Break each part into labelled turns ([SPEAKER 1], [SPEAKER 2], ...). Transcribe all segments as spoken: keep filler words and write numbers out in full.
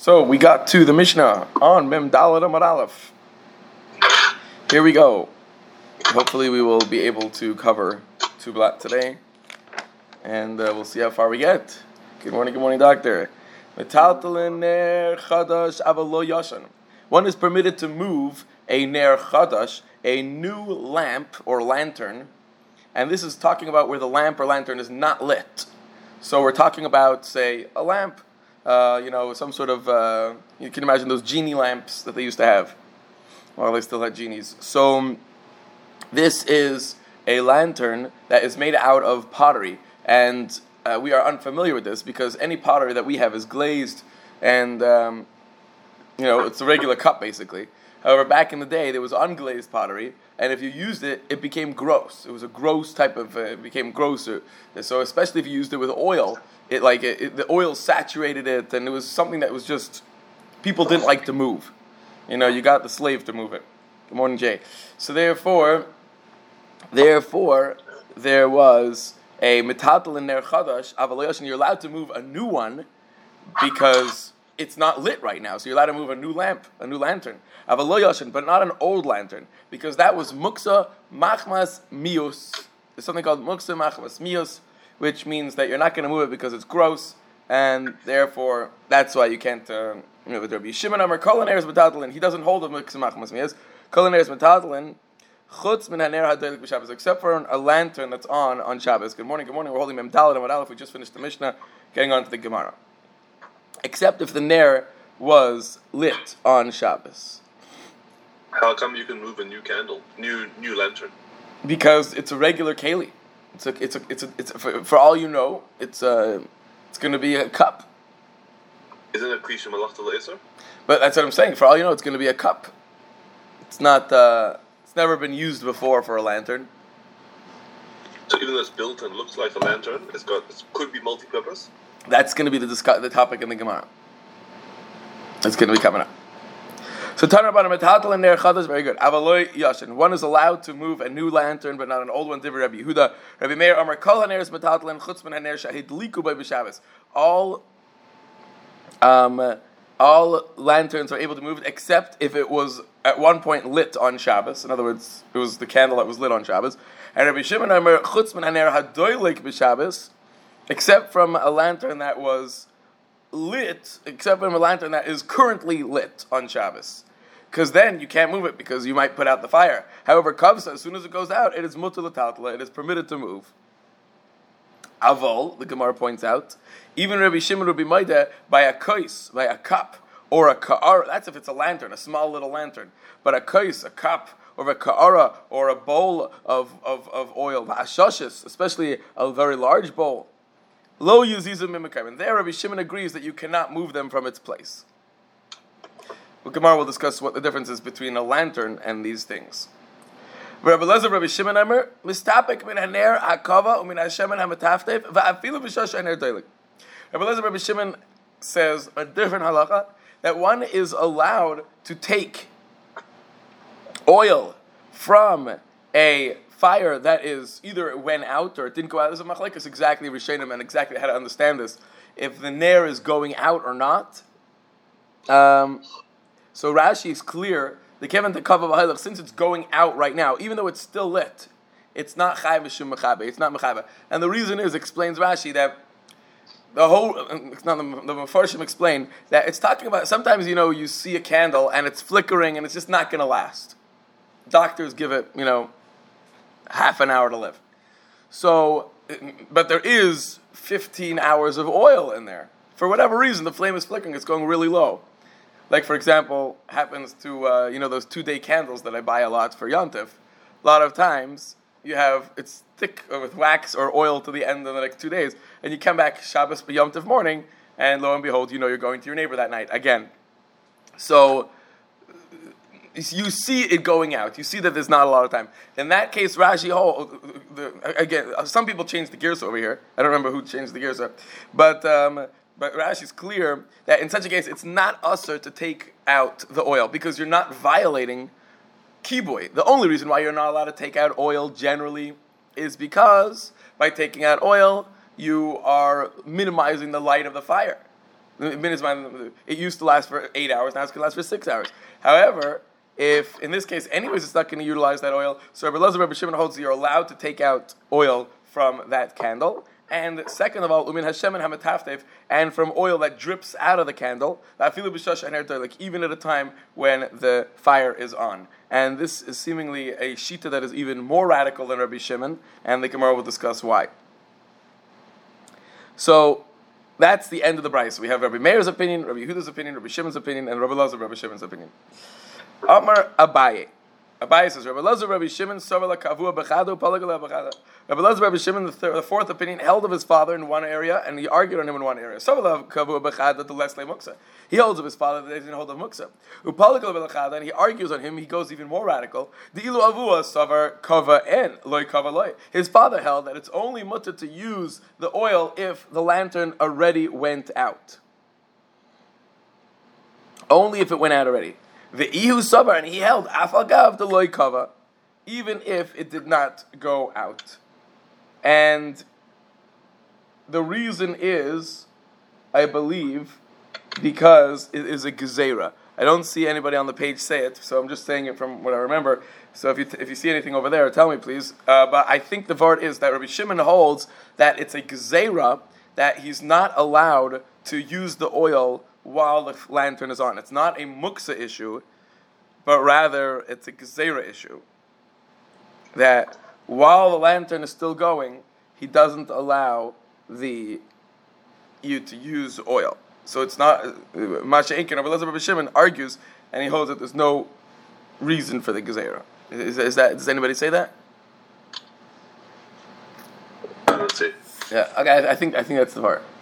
[SPEAKER 1] So we got to the Mishnah on Mem Daled Amud Aleph. Here we go. Hopefully we will be able to cover two blat today, and uh, we'll see how far we get. Good morning, good morning, doctor. Metaltalin ner chadash aval lo yashan. One is permitted to move a ner chadash, a new lamp or lantern, and this is talking about where the lamp or lantern is not lit. So we're talking about, say, a lamp. Uh, you know, some sort of, uh, you can imagine those genie lamps that they used to have. Well, they still had genies. So, um, this is a lantern that is made out of pottery. And uh, we are unfamiliar with this because any pottery that we have is glazed and, um, you know, it's a regular cup, basically. However, back in the day, there was unglazed pottery, and if you used it, it became gross. It was a gross type of, uh, it became grosser. So especially if you used it with oil, it like it, it, the oil saturated it, and it was something that was just, people didn't like to move. You know, you got the slave to move it. Good morning, Jay. So therefore, therefore, there was a metatal in ner chadash, avalayosh, and you're allowed to move a new one because it's not lit right now, so you're allowed to move a new lamp, a new lantern. Avaloyoshin, but not an old lantern, because that was muksa machmas mius. There's something called muksa machmas mius, which means that you're not going to move it because it's gross, and therefore that's why you can't uh, move it. There be Shimon Amar Kolaneres Metaltalin. He doesn't hold of muksa machmas mius. Kolaneres Metaltalin. Chutz min haner hadelik b'Shabbos, except for a lantern that's on on Shabbos. Good morning, good morning. We're holding Mem Daled Amud Aleph. We just finished the Mishnah, getting on to the Gemara. Except if the ner was lit on Shabbos.
[SPEAKER 2] How come you can move a new candle, new new lantern?
[SPEAKER 1] Because it's a regular keli. It's a, it's a, it's a, it's a, for, for all you know, it's a, it's going to be a cup.
[SPEAKER 2] Isn't it Krisha Malachta Le'eser?
[SPEAKER 1] But that's what I'm saying. For all you know, it's going to be a cup. It's not. Uh, it's never been used before for a lantern.
[SPEAKER 2] So even though it's built and looks like a lantern, it's got it could be multi-purpose.
[SPEAKER 1] That's going to be the discuss, the topic in the Gemara. It's going to be coming up. So talking about a metatal and ner chadash, very good. Avaloy yashin. One is allowed to move a new lantern, but not an old one. Divrei Rabbi Yehuda, Rabbi Meir Amar Kol haner is metatal and chutz min haner shahid liku by b'Shabbos. All, um, all lanterns are able to move it, except if it was at one point lit on Shabbos. In other words, it was the candle that was lit on Shabbos. And Rabbi Shimon Amar chutz min haner hadoylik b'Shabbos, except from a lantern that was lit, except from a lantern that is currently lit on Shabbos. Because then you can't move it because you might put out the fire. However, kavsa, as soon as it goes out, it is mutar l'taltala, it is permitted to move. Avol, the Gemara points out, even Rabbi Shimon Rabbi Maida, by a kais, by a cup, or a ka'ara, that's if it's a lantern, a small little lantern. But a kais, a cup, or a ka'ara, or a bowl of, of, of oil, va'ashashis, especially a very large bowl, lo yuzizim mimikayim. And there Rabbi Shimon agrees that you cannot move them from its place. Well, Gemara will discuss what the difference is between a lantern and these things. Rabbi Lezer, Rabbi Shimon Amar, mistapek min haner hakava umin hashemen hametaftev va'afilu b'shosh haner doilik. Rabbi Lezer, Rabbi Shimon says a different halacha, that one is allowed to take oil from a fire that is either it went out or it didn't go out. There's a machlekes exactly Rishonim and exactly how to understand this. If the ner is going out or not. Um, so Rashi is clear. The Kevin to Kava V'Hailach, since it's going out right now, even though it's still lit, it's not Chai V'Shum Mechabe. It's not Mechabe. And the reason is, explains Rashi, that the whole, it's not the, the Mefarshim explain, that it's talking about, sometimes, you know, you see a candle and it's flickering and it's just not going to last. Doctors give it, you know, half an hour to live. So, but there is fifteen hours of oil in there. For whatever reason, the flame is flickering, it's going really low. Like, for example, happens to, uh, you know, those two-day candles that I buy a lot for Yontif. A lot of times, you have, it's thick with wax or oil to the end of the next two days, and you come back Shabbos Yontif morning, and lo and behold, you know you're going to your neighbor that night again. So, you see it going out. You see that there's not a lot of time. In that case, Rashi, oh, the, again, some people change the gears over here. I don't remember who changed the gears, but um, but Rashi is clear that in such a case, it's not usher to take out the oil because you're not violating kiboy. The only reason why you're not allowed to take out oil generally is because by taking out oil, you are minimizing the light of the fire. It used to last for eight hours, now it's going to last for six hours. However, if in this case, anyways, it's not going to utilize that oil, so Rabbi Elazar, Rabbi Shimon holds you're allowed to take out oil from that candle. And second of all, umin Hashem and hametaftev, and from oil that drips out of the candle, like even at a time when the fire is on. And this is seemingly a shita that is even more radical than Rabbi Shimon, and the Gemara will discuss why. So that's the end of the brayso. We have Rabbi Meir's opinion, Rabbi Yehuda's opinion, Rabbi Shimon's opinion, and Rabbi Elazar, Rabbi Shimon's opinion. Amar Abaye. Abaye says, Rabbi Elazar, Rabbi Shimon, Savala Kavua Bechado, Palagala Bechada. Rabbi Elazar, Rabbi Shimon, the, third, the fourth opinion, held of his father in one area, and he argued on him in one area. Savala Kavua Bechada, the Lesle Muksa. He holds of his father, that he didn't hold of Muksa. Upalagala Bechada, and he argues on him, he goes even more radical. The Ilu Avua Savar Kava En, Loy Kava Loy. His father held that it's only mutter to use the oil if the lantern already went out. Only if it went out already. The Ihu Sabar, and he held Afagav the Loy Kava, even if it did not go out. And the reason is, I believe, because it is a gezerah. I don't see anybody on the page say it, so I'm just saying it from what I remember. So if you t- if you see anything over there, tell me please. Uh, but I think the vart is that Rabbi Shimon holds that it's a gezerah, that he's not allowed to use the oil while the lantern is on. It's not a muksa issue, but rather it's a gezerah issue. That while the lantern is still going, he doesn't allow the you to use oil. So it's not Masha Inkin. Rabbi Elazar Rabbi Shimon argues, and he holds that there's no reason for the gezerah. Is, is that? Does anybody say that?
[SPEAKER 2] I don't see.
[SPEAKER 1] Yeah. Okay. I, I think I think that's the part.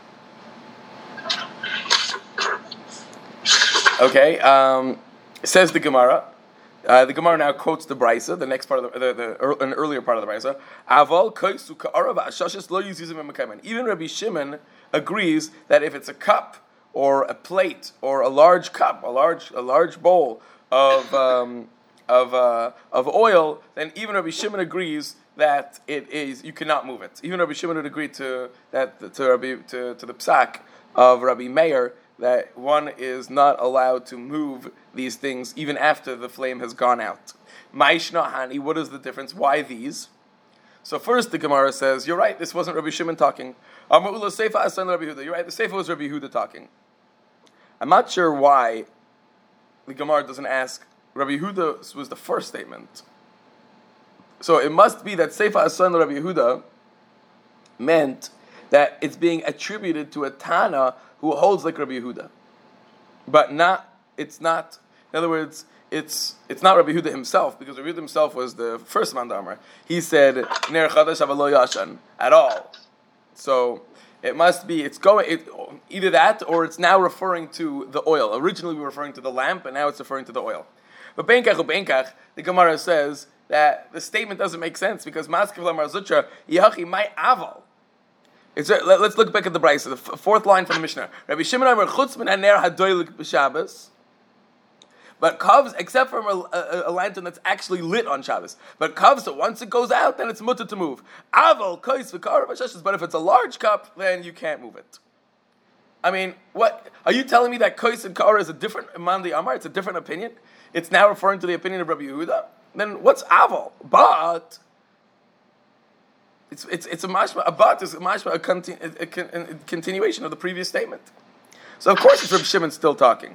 [SPEAKER 1] Okay, um, says the Gemara. Uh, the Gemara now quotes the Brisa, the next part of the, the, the an earlier part of the Brisa. Aval kaisu ka'ara v'ashashes lo yuzizim emekayman. Even Rabbi Shimon agrees that if it's a cup or a plate or a large cup, a large a large bowl of um, of uh, of oil, then even Rabbi Shimon agrees that it is you cannot move it. Even Rabbi Shimon would agree to that to Rabbi to, to the psak of Rabbi Meir, that one is not allowed to move these things even after the flame has gone out. Ma'ishna Hani, what is the difference? Why these? So first the Gemara says, you're right, this wasn't Rabbi Shimon talking. You're right, the Seifa was Rabbi Yehuda talking. I'm not sure why the Gemara doesn't ask, Rabbi Yehuda was the first statement. So it must be that Seifa Asan Rabbi Yehuda meant that it's being attributed to a Tana who holds like Rabbi Yehuda, but not. It's not. In other words, it's it's not Rabbi Yehuda himself, because Rabbi Yehuda himself was the first man d'amar. He said Ner Chadash Avalo Yashan at all. So it must be. It's going it, either that or it's now referring to the oil. Originally we were referring to the lamp, and now it's referring to the oil. But Benkach or Benkach, the Gemara says that the statement doesn't make sense because Maskiv Lamar Zutra Yachi my Aval. It's, let, let's look back at the Brisa, the f- fourth line from the Mishnah. Rabbi Shimon Amar Chutz min haner hadoilik b'Shabbos, but kavs, except from a, a, a lantern that's actually lit on Shabbos. But kavs, so once it goes out, then it's mutter to move. Aval kois v'kar v'shashes, but if it's a large cup, then you can't move it. I mean, what are you telling me that kois and kara is a different Mandi Amar? It's a different opinion. It's now referring to the opinion of Rabbi Yehuda. Then what's aval? But It's it's it's a mashma, a bat is a mashma, a, conti, a, a, a continuation of the previous statement. So of course it's Rabbi Shimon still talking.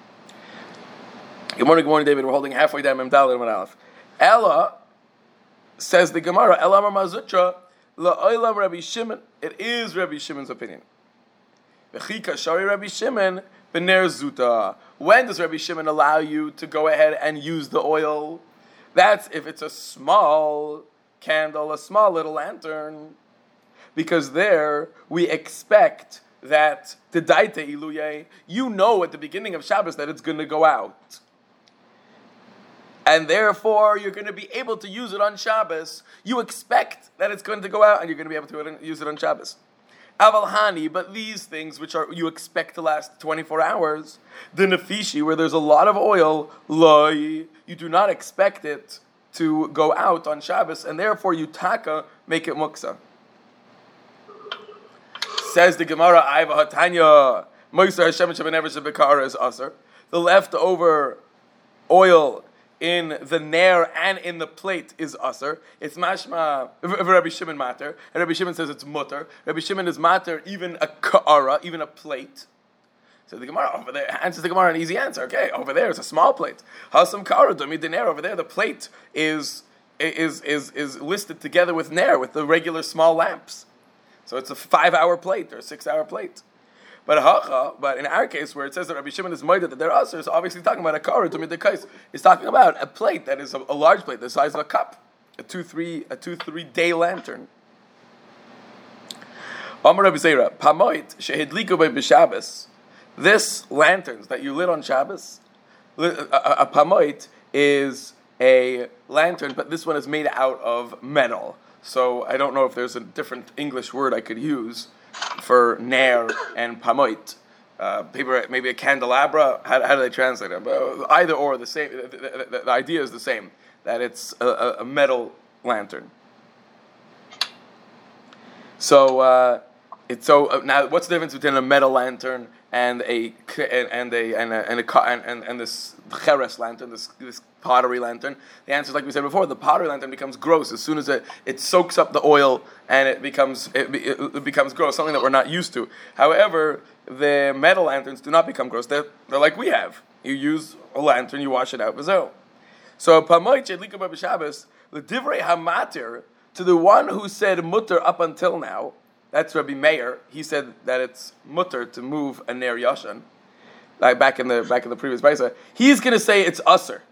[SPEAKER 1] Good morning, good morning, David. We're holding halfway down Mem Daled and Aleph. Ella says the Gemara, Ella Amar Mazutra la'olam Rabbi Shimon. It is Rabbi Shimon's opinion. V'chika shari Rabbi Shimon b'ner zuta. When does Rabbi Shimon allow you to go ahead and use the oil? That's if it's a small candle, a small little lantern, because there we expect that the daite iluye, you know at the beginning of Shabbos that it's going to go out, and therefore you're going to be able to use it on Shabbos. You expect that it's going to go out, and you're going to be able to use it on Shabbos. Avalhani, but these things which are you expect to last twenty-four hours, the nefishi, where there's a lot of oil, loy, you do not expect it to go out on Shabbos, and therefore you taka make it muksa. Says the Gemara, Aiva Hatanya, Moiser Hashem Shebenever Shebekara is aser. The leftover oil in the nair and in the plate is aser. It's mashma Rabbi Shimon mater, and Rabbi Shimon says it's mutter. Rabbi Shimon is mater even a ka'ara, even a plate. So the Gemara over there answers the Gemara an easy answer. Okay, over there it's a small plate. Hasam ka'ara domi the nair over there. The plate is is is is listed together with nair with the regular small lamps. So it's a five-hour plate or a six-hour plate. But hacha, but in our case, where it says that Rabbi Shimon is moida that they're usher, it's obviously talking about a kara to midekais. It's talking about a plate that is a, a large plate, the size of a cup, a two three a two three day lantern. Amar Rabbi Zera, pamoit shehidliku by b'Shabbos. This lanterns that you lit on Shabbos, a, a, a pamoit is a lantern, but this one is made out of metal. So I don't know if there's a different English word I could use for nair and pamoit. Uh, paper, maybe a candelabra. How, how do they translate it? But either or, the same. The, the, the, the idea is the same. That it's a, a metal lantern. So uh, it's so uh, now. What's the difference between a metal lantern and a and a and a and a and, and, and this cheres lantern, this this pottery lantern? The answer is like we said before. The pottery lantern becomes gross as soon as it, it soaks up the oil and it becomes it, it, it becomes gross, something that we're not used to. However, the metal lanterns do not become gross. They're, they're like we have. You use a lantern, you wash it out. So pamoit shedlika b'Shabbos l'divrei hamatir, to the one who said mutter up until now. That's Rabbi Meir. He said that it's mutter to move a ner yashan, like back in the back in the previous brisa. He's going to say it's usher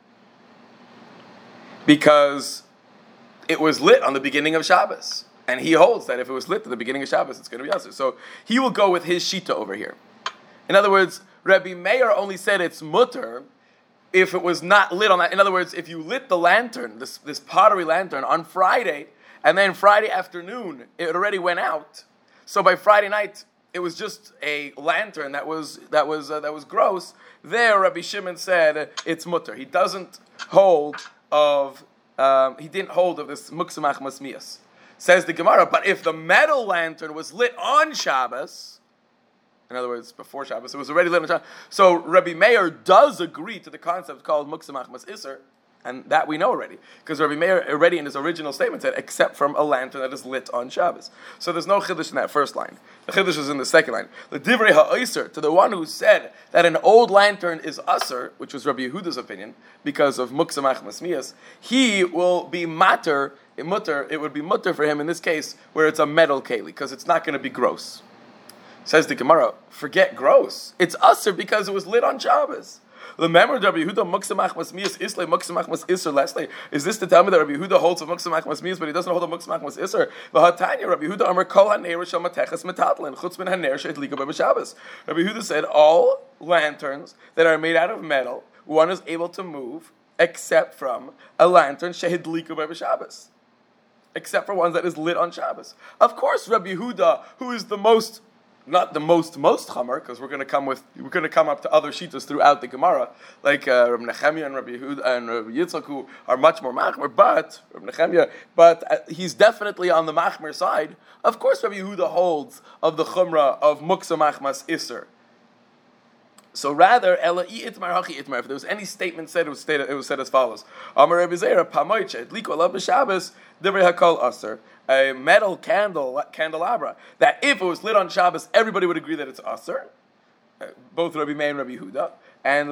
[SPEAKER 1] because it was lit on the beginning of Shabbos, and he holds that if it was lit at the beginning of Shabbos, it's going to be usher. So he will go with his shita over here. In other words, Rabbi Meir only said it's mutter if it was not lit on that. In other words, if you lit the lantern, this this pottery lantern, on Friday, and then Friday afternoon it already went out. So by Friday night, it was just a lantern that was that was uh, that was gross. There, Rabbi Shimon said it's mutter. He doesn't hold of um, he didn't hold of this muksamach masmias. Says the Gemara, but if the metal lantern was lit on Shabbos, in other words, before Shabbos, it was already lit on Shabbos. So Rabbi Meir does agree to the concept called muksamach mas iser. And that we know already, because Rabbi Meir already in his original statement said, except from a lantern that is lit on Shabbos. So there's no chiddush in that first line. The chiddush is in the second line. The divrei ha'oser, to the one who said that an old lantern is aser, which was Rabbi Yehuda's opinion, because of muksamach masmias, he will be mater, mutter, it would be mutter for him in this case, where it's a metal keli, because it's not going to be gross. Says the Gemara, forget gross. It's aser because it was lit on Shabbos. The memory of Rabbi Yehuda muksamach masmias islay muksamach mas iser lastly. Is this to tell me that Rabbi Yehuda holds of muksamach masmias, but he doesn't hold of muksamach mas iser? V'hatanya Rabbi Yehuda amar kol haneir shel matechas metatlan chutz min haneir she'edlika b'Shabbos. Rabbi Yehuda said all lanterns that are made out of metal, one is able to move except from a lantern she'edlika b'Shabbos, except for one that is lit on Shabbos. Of course, Rabbi Yehuda, who is the most Not the most most chamer, because we're going to come with we're going to come up to other shitas throughout the Gemara, like uh, Rabbi Nechemia and Rabbi Yehuda and Rabbi Yitzchak, who are much more machmer. But Rabbi Nechemia, but uh, he's definitely on the machmer side. Of course, Rabbi Yehuda holds of the chumrah of muksamach mas iser. So rather, ela itmar hachi itmar. If there was any statement said, it was stated, it was said as follows: Amar Rabbi Zera pamoiche liko alav b'Shabbos divrei hakol aser. A metal candle, candelabra, that if it was lit on Shabbos, everybody would agree that it's aser. Uh, both Rabbi Meir and Rabbi Yehuda. And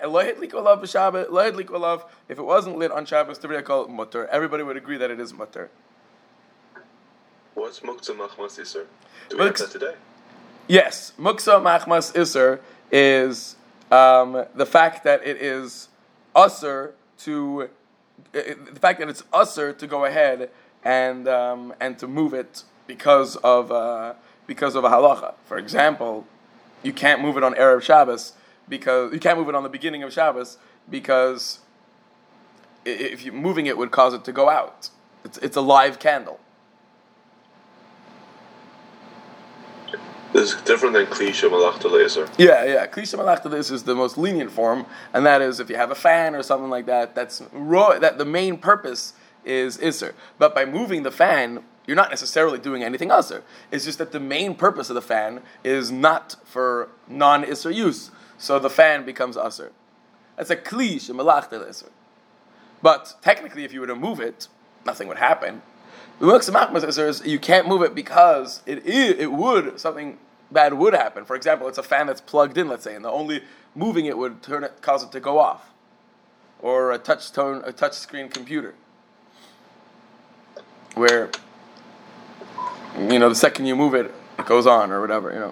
[SPEAKER 1] if it wasn't lit on Shabbos, mutter. Everybody would agree that it is mutter.
[SPEAKER 2] What's muksa machmas iser? Do we have that today?
[SPEAKER 1] Yes, muksa machmas iser is um, the fact that it is aser to uh, the fact that it's aser to go ahead and um, and to move it because of uh, because of a halacha. For example, you can't move it on Erev Shabbos because you can't move it on the beginning of Shabbos because if you moving it would cause it to go out. It's it's a live candle.
[SPEAKER 2] This is different than Klisha Malachta Laser.
[SPEAKER 1] Yeah, yeah. Klisha Malachta Laser is the most lenient form, and that is if you have a fan or something like that. That's raw. That the main purpose is Isser. But by moving the fan, you're not necessarily doing anything Aser. It's just that the main purpose of the fan is not for non-Isser use. So the fan becomes Aser. That's a Kli shemelach del Isser. But technically, if you were to move it, nothing would happen. You can't move it because it is, it would, something bad would happen. For example, it's a fan that's plugged in, let's say, and the only moving it would turn it, cause it to go off. Or a touch tone, a touch screen computer. Where, you know, the second you move it, it goes on or whatever, you know.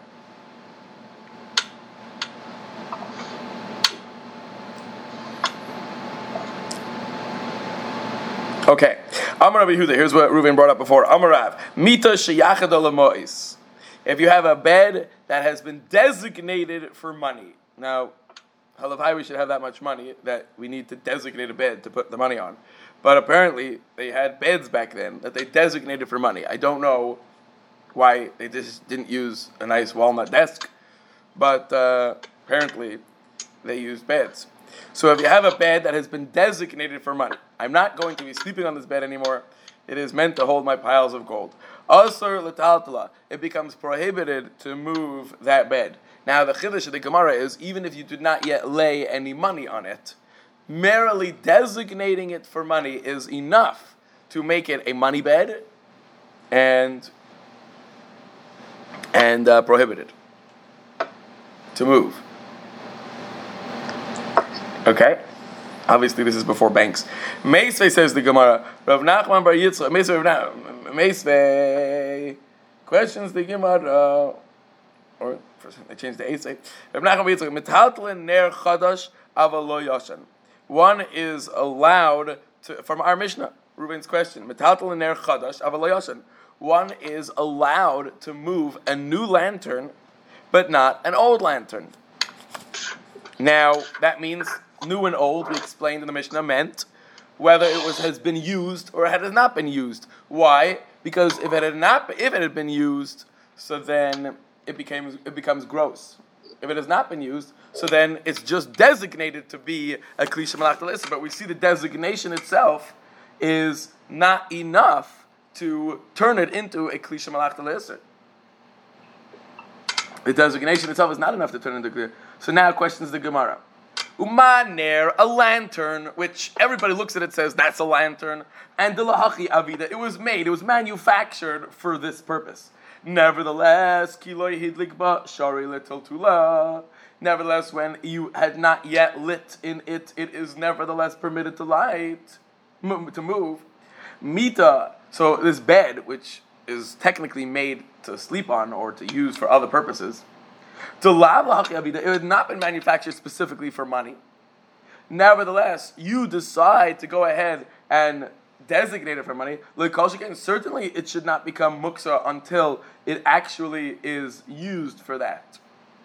[SPEAKER 1] Okay, Amar Rabbi Yehuda. Here's what Reuven brought up before. Amar Rav, Mita sheyachad alamois. If you have a bed that has been designated for money, now, halavai we should have that much money that we need to designate a bed to put the money on. But apparently they had beds back then that they designated for money. I don't know why they just didn't use a nice walnut desk, but uh, apparently they used beds. So if you have a bed that has been designated for money, I'm not going to be sleeping on this bed anymore. It is meant to hold my piles of gold. Asur l'taltala, it becomes prohibited to move that bed. Now the chiddush of the Gemara is, even if you did not yet lay any money on it, merely designating it for money is enough to make it a money bed and and uh, prohibited to move. Okay? Obviously, this is before banks. Meisvei says the Gemara. Rav Nachman bar Yitzchak. Meisvei, Meisvei questions the Gemara. Or first they changed the Eisvei. Rav Nachman bar Yitzchak. Metaltlin ner chadash avalo yashan. One is allowed to, from our Mishnah, Reuven's question. Metaltlin ner chadash avalo yashan. One is allowed to move a new lantern, but not an old lantern. Now that means. New and old, we explained in the Mishnah, meant whether it was has been used or it has not been used. Why? Because if it had not, if it had been used, so then it becomes it becomes gross. If it has not been used, so then it's just designated to be a Kli shemelach del Isser. But we see the designation itself is not enough to turn it into a Kli shemelach del Isser. The designation itself is not enough to turn it into Kli. So now questions the Gemara. Umaner, a lantern, which everybody looks at it says that's a lantern, and delahachi avida, it was made, it was manufactured for this purpose. Nevertheless, kiloi hidlikba shari letiltula. Nevertheless, when you had not yet lit in it, it is nevertheless permitted to light, to move. Mita, so this bed, which is technically made to sleep on or to use for other purposes. It had not been manufactured specifically for money. Nevertheless, you decide to go ahead and designate it for money. Certainly, it should not become muksa until it actually is used for that.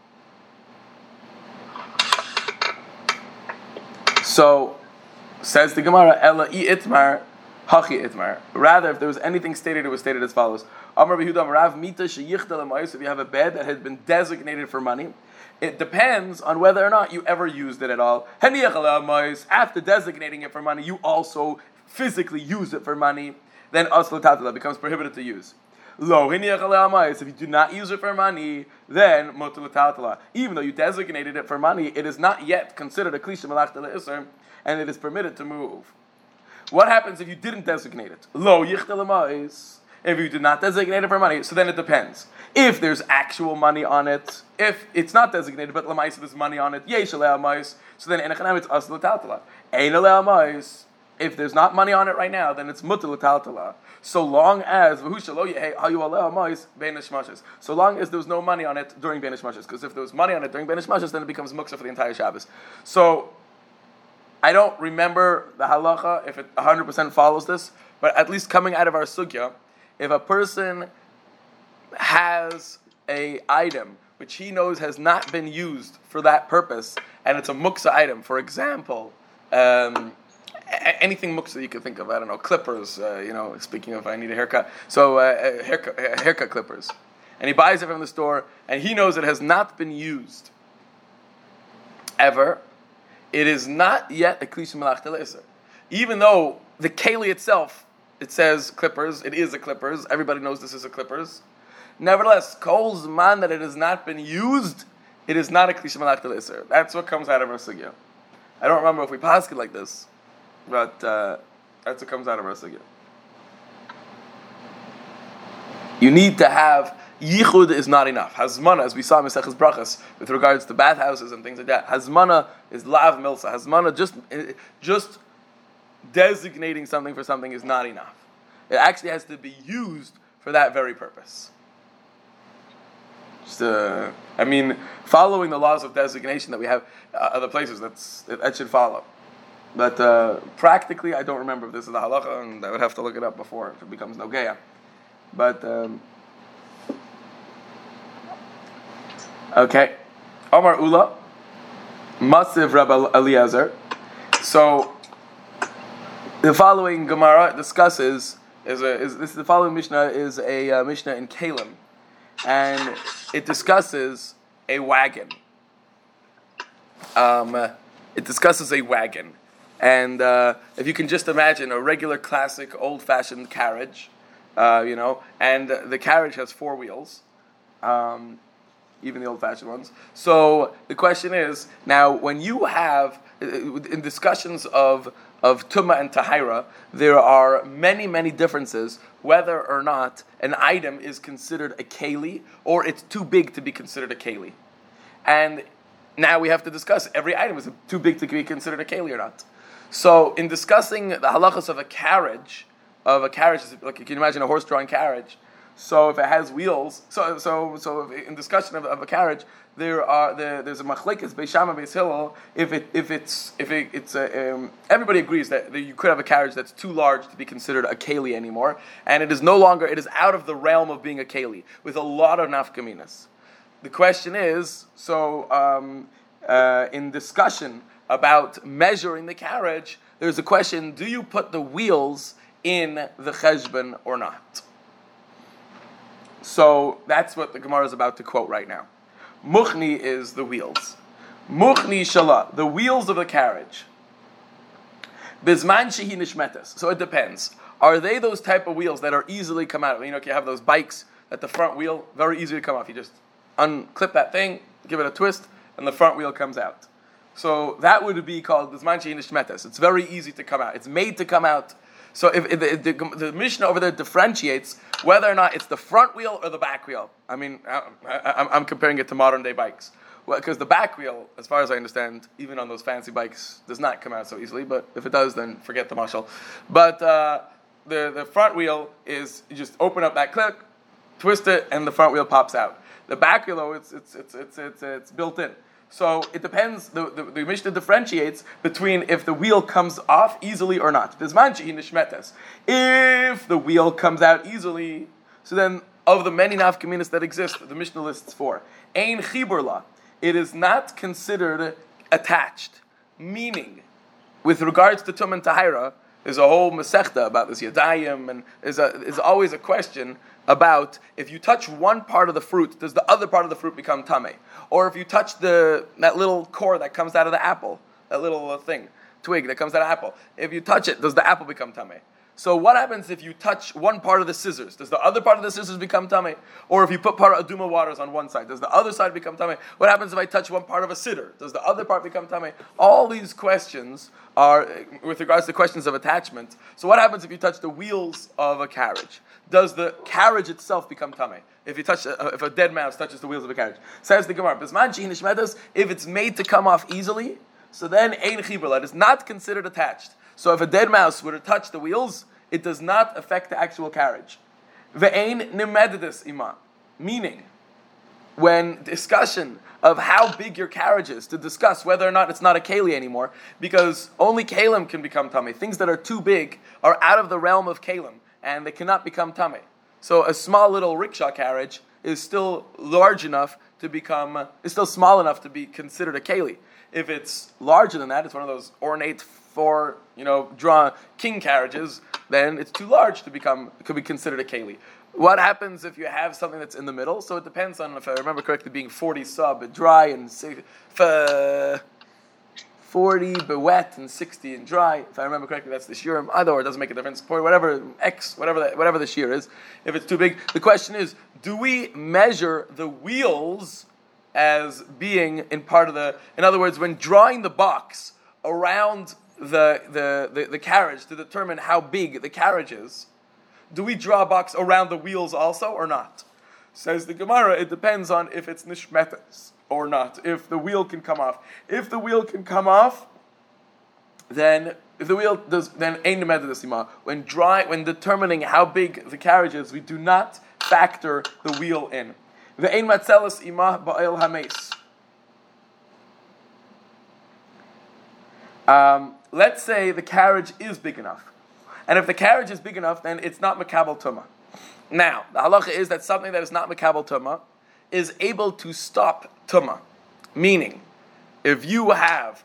[SPEAKER 1] So, says the Gemara, Ela I itmar, hachi itmar. Rather, if there was anything stated, it was stated as follows. Amar Behuda Rav Mita sheyichda l'mayis. If you have a bed that has been designated for money, it depends on whether or not you ever used it at all. Heniach l'mayis. After designating it for money, you also physically use it for money. Then aslu tatala becomes prohibited to use. Lo heniach l'mayis. If you do not use it for money, then motul tatala. Even though you designated it for money, it is not yet considered a Kli shemelach del Isser, and it is permitted to move. What happens if you didn't designate it? Lo yichda l'mayis. If you did not designate it for money, so then it depends. If there's actual money on it, if it's not designated, but l'mayis there's money on it, yesh l'mayis, so then enechanam it's as l'taltala. Ein l'mayis. If there's not money on it right now, then it's mutter l'taltala. So long as so long as there was no money on it during Bein Hashmashos, because if there was money on it during Bein Hashmashos, then it becomes muksa for the entire Shabbos. So I don't remember the halacha if it one hundred percent follows this, but at least coming out of our sugya. If a person has a item which he knows has not been used for that purpose, and it's a muksa item, for example, um, anything muksa you could think of, I don't know, clippers, uh, you know, speaking of I need a haircut, so uh, haircut, uh, haircut clippers, and he buys it from the store, and he knows it has not been used ever, it is not yet a Kli shemelach del Isser. Even though the keli itself it says clippers. It is a clippers. Everybody knows this is a clippers. Nevertheless, kol zman that it has not been used, it is not a kli shemalach l'isser. That's what comes out of our sugya. I don't remember if we passed it like this, but uh, that's what comes out of our sugya. You need to have yichud is not enough. Hazmana, as we saw in Maseches Brachas, with regards to bathhouses and things like that. Hazmana is lav milsa. Hazmana just just designating something for something is not enough. It actually has to be used for that very purpose. Just, uh, I mean, following the laws of designation that we have uh, other places, that's that should follow. But uh, practically, I don't remember if this is the halacha, and I would have to look it up before if it becomes nogeya. But um, okay, Omar Ula, Masiv Rabbi Eliezer. So the following Gemara discusses is a is this the following Mishnah is a uh, Mishnah in Kalim, and it discusses a wagon. Um, it discusses a wagon, and uh, if you can just imagine a regular, classic, old-fashioned carriage. Uh, you know, and the carriage has four wheels, um, even the old-fashioned ones. So the question is, now when you have, in discussions of, of Tumah and Tahira, there are many, many differences whether or not an item is considered a keli or it's too big to be considered a keli. And now we have to discuss every item, is it too big to be considered a keli or not? So in discussing the halachas of a carriage, of a carriage, like you can imagine a horse-drawn carriage. So if it has wheels, so so so in discussion of, of a carriage, there are there, there's a machlekes Beis Shammai Beis Hillel. If it if it's if it, it's a, um, everybody agrees that, that you could have a carriage that's too large to be considered a keli anymore, and it is no longer it is out of the realm of being a keli with a lot of nafkaminas. The question is, so um, uh, in discussion about measuring the carriage, there's a question: do you put the wheels in the cheshbon or not? So that's what the Gemara is about to quote right now. Muchni is the wheels. Muchni shala, the wheels of the carriage. Bizman shehi nishmetes. So it depends. Are they those type of wheels that are easily come out? You know, you have those bikes at the front wheel, very easy to come off. You just unclip that thing, give it a twist, and the front wheel comes out. So that would be called bizman shehi nishmetes. It's very easy to come out. It's made to come out. So if, if, the, if the, the Mishnah over there differentiates whether or not it's the front wheel or the back wheel. I mean, I, I, I'm comparing it to modern day bikes. Well, because the back wheel, as far as I understand, even on those fancy bikes, does not come out so easily. But if it does, then forget the mashal. But uh, the, the front wheel is, you just open up that clip, twist it, and the front wheel pops out. The back wheel, though, it's, it's, it's, it's, it's, it's built in. So it depends, the, the, the Mishnah differentiates between if the wheel comes off easily or not. If the wheel comes out easily, so then of the many nafkaminas that exist, the Mishnah lists four. Ein chiburla, it is not considered attached. Meaning, with regards to Tum and Tahira, there's a whole Masechta about this Yadayim, and there's, a, there's always a question about if you touch one part of the fruit, does the other part of the fruit become tameh? Or if you touch the that little core that comes out of the apple, that little uh, thing, twig that comes out of the apple, if you touch it, does the apple become tameh? So what happens if you touch one part of the scissors? Does the other part of the scissors become tameh? Or if you put part of Aduma waters on one side, does the other side become tameh? What happens if I touch one part of a siddur? Does the other part become tameh? All these questions are with regards to questions of attachment. So what happens if you touch the wheels of a carriage? Does the carriage itself become tameh? If you touch, a, if a dead mouse touches the wheels of a carriage, says the Gemara, if it's made to come off easily, so then ein chiburla, it is not considered attached. So if a dead mouse were to touch the wheels, it does not affect the actual carriage. Ve'ein nimededus ima, meaning when discussion of how big your carriage is, to discuss whether or not it's not a keli anymore, because only kalim can become tameh. Things that are too big are out of the realm of kalim, and they cannot become tameh. So a small little rickshaw carriage is still large enough to become, is still small enough to be considered a keli. If it's larger than that, it's one of those ornate four, you know, drawn king carriages, then it's too large to become, it could be considered a keli. What happens if you have something that's in the middle? So it depends on, if I remember correctly, being forty sub, dry and forty but wet and sixty and dry. If I remember correctly, that's the shear. Either or, it doesn't make a difference. Whatever X, whatever the, whatever the shear is, if it's too big. The question is, do we measure the wheels as being in part of the? In other words, when drawing the box around the the, the, the carriage to determine how big the carriage is, do we draw a box around the wheels also or not? Says the Gemara, it depends on if it's nishmetas or not, if the wheel can come off. If the wheel can come off, then if the wheel does, then ein medadasima. When dry, when determining how big the carriage is, we do not factor the wheel in. The ein matzelas imah ba'el hameis. Um, let's say the carriage is big enough, and if the carriage is big enough, then it's not makabel tumah. Now, the halacha is that something that is not makabel tumah is able to stop tumah. Meaning, if you have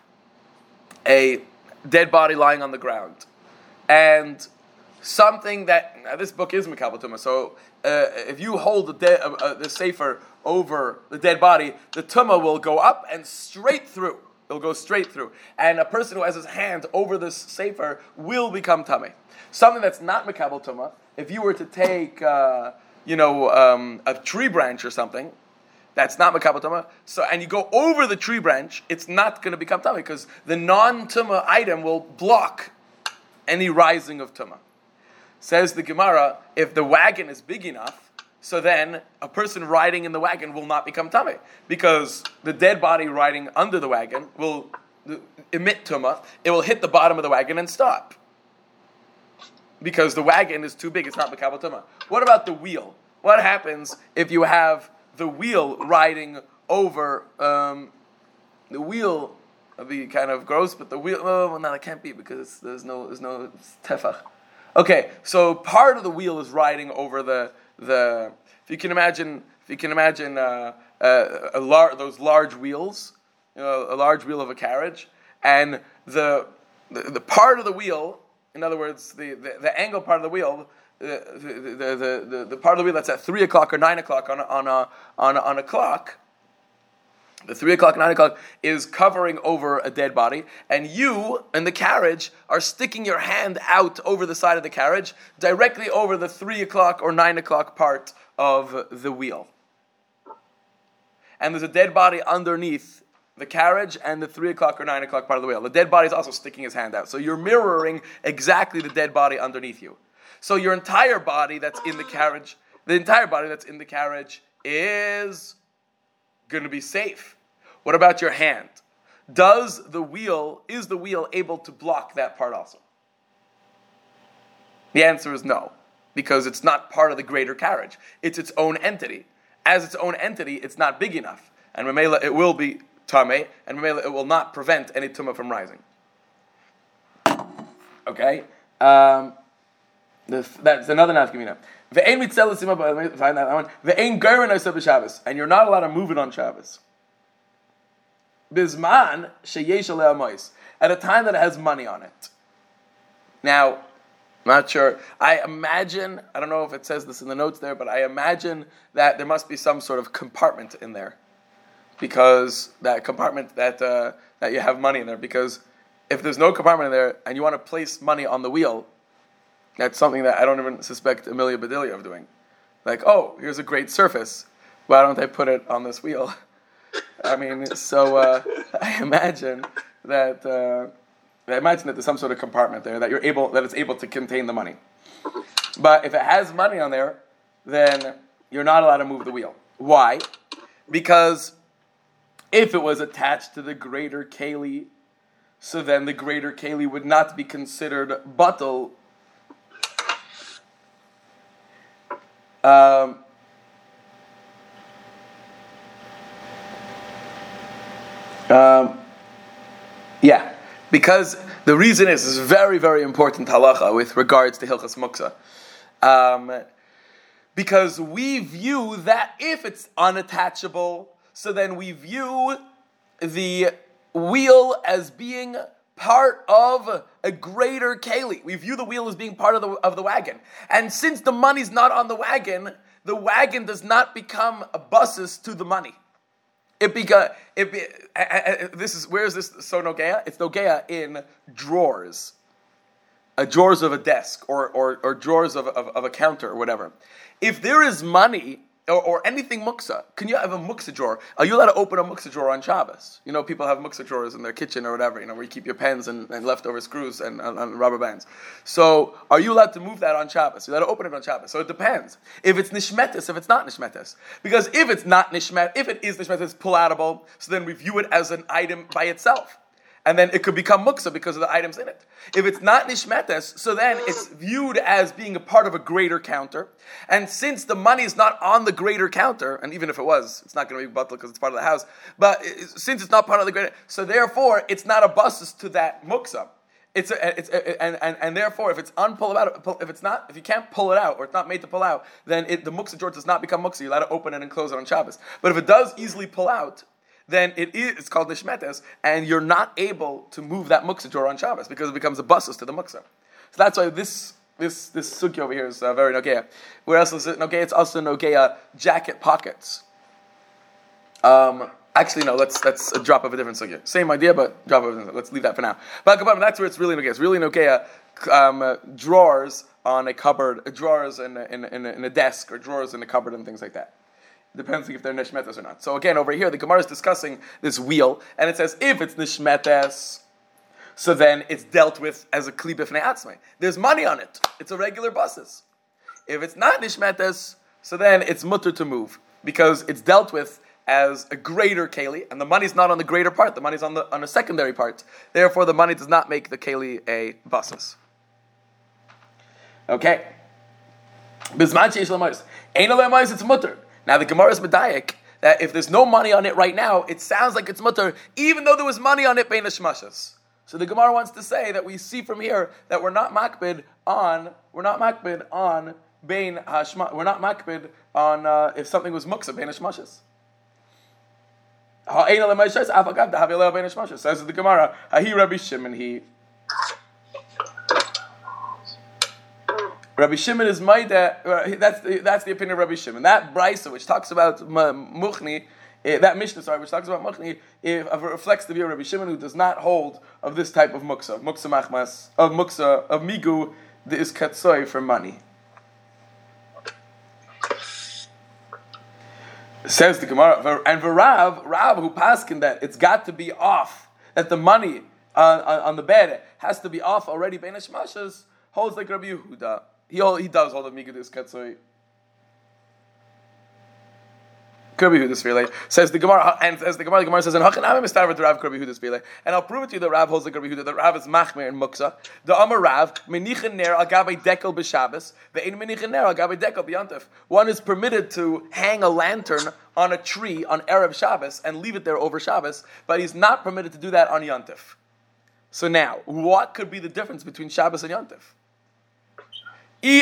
[SPEAKER 1] a dead body lying on the ground, and something that, now this book is makabel tumah, so uh, if you hold the, de- uh, uh, the sefer over the dead body, the tumah will go up and straight through. It'll go straight through. And a person who has his hand over this sefer will become tameh. Something that's not makabel tumah, if you were to take, uh, you know, um, a tree branch or something, that's not makabel tumah. So, and you go over the tree branch, it's not going to become tameh because the non-tumah item will block any rising of tumah. Says the Gemara, if the wagon is big enough, so then a person riding in the wagon will not become tameh because the dead body riding under the wagon will emit tumah. It will hit the bottom of the wagon and stop. Because the wagon is too big, it's not makabel tumah. What about the wheel? What happens if you have the wheel riding over um, the wheel? Would be kind of gross, but the wheel. Oh, well, no, it can't be because there's no, there's no tefach. Okay, so part of the wheel is riding over the the. If you can imagine, if you can imagine uh, uh, a lar- those large wheels, you know, a large wheel of a carriage, and the the, the part of the wheel. In other words, the, the, the angle part of the wheel, the the, the, the, the part of the wheel that's at three o'clock or nine o'clock on a, on a on a, on a clock, the three o'clock nine o'clock is covering over a dead body, and you in the carriage are sticking your hand out over the side of the carriage, directly over the three o'clock or nine o'clock part of the wheel, and there's a dead body underneath the carriage and the three o'clock or nine o'clock part of the wheel. The dead body is also sticking his hand out. So you're mirroring exactly the dead body underneath you. So your entire body that's in the carriage, the entire body that's in the carriage is going to be safe. What about your hand? Does the wheel, is the wheel able to block that part also? The answer is no, because it's not part of the greater carriage. It's its own entity. As its own entity, it's not big enough. And Mamela, it will be tameh, and it will not prevent any tumah from rising. Okay, um, this, that's another nafkamina. Ve'ein mitzelas ima, find that one. Ve'ein geirin osa b'Shabbos, and you're not allowed to move it on Shabbos. Bizman sheyesh alei amois, at a time that it has money on it. Now, I'm not sure. I imagine, I don't know if it says this in the notes there, but I imagine that there must be some sort of compartment in there. Because that compartment that uh, that you have money in there, because if there's no compartment in there and you want to place money on the wheel, that's something that I don't even suspect Amelia Bedelia of doing. Like, oh, here's a great surface. Why don't I put it on this wheel? I mean, so uh, I imagine that uh, I imagine that there's some sort of compartment there that you're able that it's able to contain the money. But if it has money on there, then you're not allowed to move the wheel. Why? Because if it was attached to the greater keli, so then the greater keli would not be considered batal. Um, um, yeah, because the reason is, is very, very important halacha with regards to Hilchas Muksa. Um, because we view that if it's unattachable, so then we view the wheel as being part of a greater keli. We view the wheel as being part of the of the wagon. And since the money's not on the wagon, the wagon does not become a basis to the money. It beca- it be, I, I, this is where is this so nogeya? It's nogeya in drawers, uh, drawers of a desk or or, or drawers of, of, of a counter or whatever. If there is money or, or anything muksa, can you have a muksa drawer? Are you allowed to open a muksa drawer on Shabbos? You know, people have muksa drawers in their kitchen or whatever. You know, where you keep your pens and, and leftover screws and, and, and rubber bands. So, are you allowed to move that on Shabbos? You're allowed to open it on Shabbos. So it depends. If it's nishmetis, if it's not nishmetis, because if it's not nishmet, if it is nishmetis, it's pull-outable. So then we view it as an item by itself. And then it could become muksa because of the items in it. If it's not nishmetes, so then it's viewed as being a part of a greater counter. And since the money is not on the greater counter, and even if it was, it's not going to be butler because it's part of the house. But it, since it's not part of the greater, so therefore it's not a basis to that muksa. It's a, it's a, and, and and therefore if it's unpullable, if it's not, if you can't pull it out or it's not made to pull out, then it, the muksa drawer does not become muksa. You're allowed to open it and close it on Shabbos. But if it does easily pull out, then it is it's called nishmetes, and you're not able to move that muksa drawer on Shabbos because it becomes a basis to the muksa. So that's why this this this suki over here is uh, very nogeya. Where else is it nogeya? It's also nogeya jacket pockets. Um, actually, no. Let's that's a drop of a different suki. Same idea, but drop of a different. Let's leave that for now. But that's where it's really nogeya. It's really nogeya um, uh, drawers on a cupboard, uh, drawers in a, in, a, in, a, in a desk, or drawers in a cupboard, and things like that. Depends if they're nishmetes or not. So again, over here, the Gemara is discussing this wheel, and it says if it's nishmetes, so then it's dealt with as a kli b'fnei atzmei. There's money on it. It's a regular buses. If it's not nishmetes, so then it's mutter to move because it's dealt with as a greater keli, and the money's not on the greater part. The money's on the on a secondary part. Therefore, the money does not make the keli a buses. Okay. Bisman sheish l'mayis. Ein l'mayis, it's mutter. Now the Gemara is medayik that if there's no money on it right now, it sounds like it's mutter, even though there was money on it bein hashmashas. So the Gemara wants to say that we see from here that we're not makbid on we're not makbid on bein hashma we're not makbid on uh, if something was muksa bein hashmashas. Says the Gemara, Hahi Rabbi Shimon he. Rabbi Shimon is Maida. That's the, that's the opinion of Rabbi Shimon. That brisa which talks about muchni, that Mishnah, sorry, which talks about muchni, it reflects the view of Rabbi Shimon, who does not hold of this type of muksa, muksa machmas, of muksa of migu, that is katsoy for money. Says the Gemara, and for Rav, Rav who paskin that it's got to be off, that the money on, on, on the bed has to be off already. Bein hashmashas holds like Rabbi Yehuda. He he does hold of Migudis Katsoi. Rabbi Yehuda's File says the Gemara, and as the Gemara, the Gemara says, and Hachanami Mistaver to Rav Rabbi Yehuda's File, and I'll prove it to you that Rav holds like Rabbi Yehuda. That Rav is Machmer and Muksa. The Amar Rav Menichen Ner Agabe Dekel b'Shabbos. The Ein Menichen Ner Agabe Dekel b'Yantif. One is permitted to hang a lantern on a tree on Erev Shabbos and leave it there over Shabbos, but he's not permitted to do that on Yantif. So now, what could be the difference between Shabbos and Yantif? If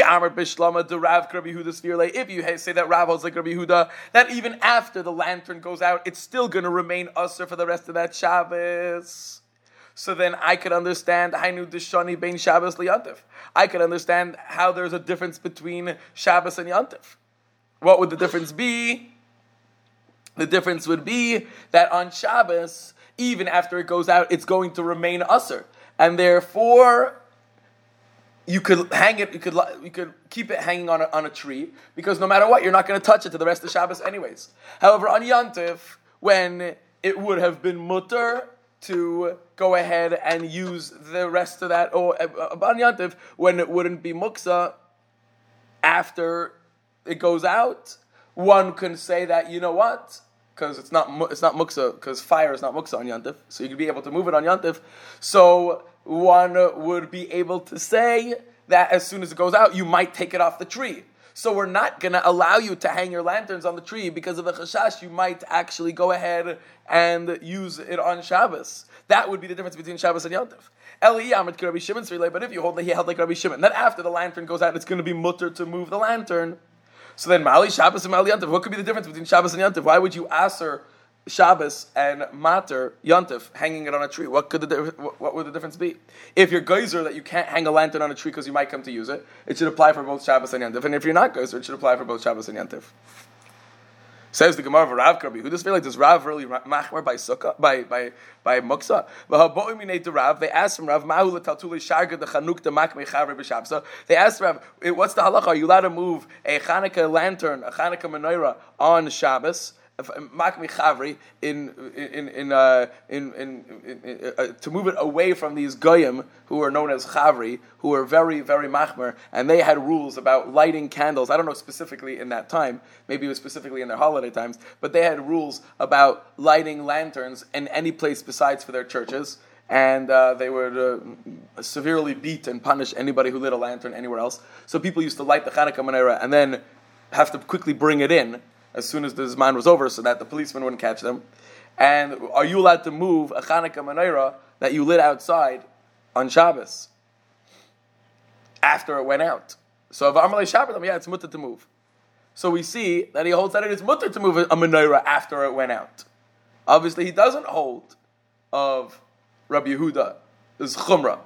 [SPEAKER 1] you say that Rav holds like Rabbi Yehuda, that even after the lantern goes out, it's still going to remain usher for the rest of that Shabbos. So then I could understand Hainu Deshani Bein Shabbos LeYantif. I could understand how there's a difference between Shabbos and Yantif. What would the difference be? The difference would be that on Shabbos, even after it goes out, it's going to remain usher, and therefore you could hang it, you could you could keep it hanging on a, on a tree, because no matter what, you're not going to touch it to the rest of Shabbos anyways. However, on Yantif, when it would have been mutter to go ahead and use the rest of that, or uh, on Yantif, when it wouldn't be muksa after it goes out, one can say that, you know what, because it's not it's not muksa, because fire is not muksa on Yantif, so you could be able to move it on Yantif. So one would be able to say that as soon as it goes out, you might take it off the tree. So we're not going to allow you to hang your lanterns on the tree because of the chashash. You might actually go ahead and use it on Shabbos. That would be the difference between Shabbos and Yantif. Eli Amrit Rabbi Shimon's relay, but if you hold that he held like Rabbi Shimon, that after the lantern goes out, it's going to be mutter to move the lantern. So then, Mali Shabbos and Mali Yantif. What could be the difference between Shabbos and Yantif? Why would you aser Shabbos and Mater Yantif hanging it on a tree? What could the what would the difference be? If you're geyser that you can't hang a lantern on a tree because you might come to use it, it should apply for both Shabbos and Yantif. And if you're not geyser, it should apply for both Shabbos and Yantif. Says the Gemara of Rav Karbi. Who does feel like does Rav really machmer by sukkah by by by muksa? They asked from Rav Mahu Taltuli Sharga the Chanuk the Makme Chavre b'Shabsa. They asked Rav, what's the halacha? Are you allowed to move a Chanukah lantern, a Chanukah menorah on Shabbos? Makmi Chavri in in in, uh, in, in, in, in uh, to move it away from these goyim who are known as Chavri, who are very very machmer, and they had rules about lighting candles. I don't know specifically in that time, maybe it was specifically in their holiday times, but they had rules about lighting lanterns in any place besides for their churches, and uh, they would uh, severely beat and punish anybody who lit a lantern anywhere else. So people used to light the Chanukah menorah and then have to quickly bring it in as soon as the Zman was over so that the policeman wouldn't catch them. And are you allowed to move a Chanukah menorah that you lit outside on Shabbos after it went out? So if Amalei Shabbat, yeah, it's mutter to move. So we see that he holds that it is mutter to move a menorah after it went out. Obviously he doesn't hold of Rabbi Yehuda, is Chumrah.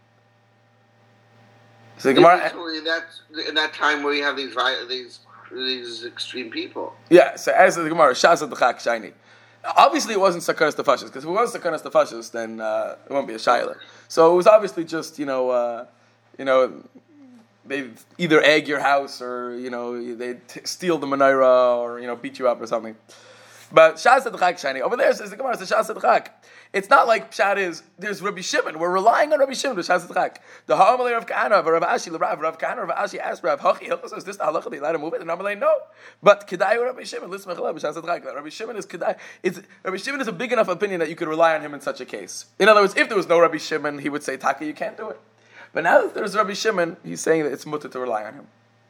[SPEAKER 1] So the Gemara,
[SPEAKER 3] in that in that time where you have these these these extreme people.
[SPEAKER 1] Yeah, so as the Gemara, Shas the Chak Shiny. Obviously, it wasn't Sakanas Tefashis, because if it was Sakanas Tefashis, then uh, it won't be a Shaila. So it was obviously just, you know, uh, you know, they either egg your house or, you know, they t- steal the menorah or, you know, beat you up or something. But Shas the Chak Shiny, over there says the Gemara, it's Shas the Chak. It's not like Pshat is, there's Rabbi Shimon. We're relying on Rabbi Shimon, the Shas Tzchak. The Ha'amalei Rav Kahana, Rav Ashi, Rav Rav Kahana, Rav Ashi asked Rav, Hachi, is this the halacha, they allowed to move it? And Amalei, no. But Kedai Rabbi Shimon, listen, Shas Tzchak. Rabbi Shimon is Kedai. It's, Rabbi Shimon is a big enough opinion that you could rely on him in such a case. In other words, if there was no Rabbi Shimon, he would say, Taka, you can't do it. But now that there's Rabbi Shimon, he's saying that it's mutter to rely on him.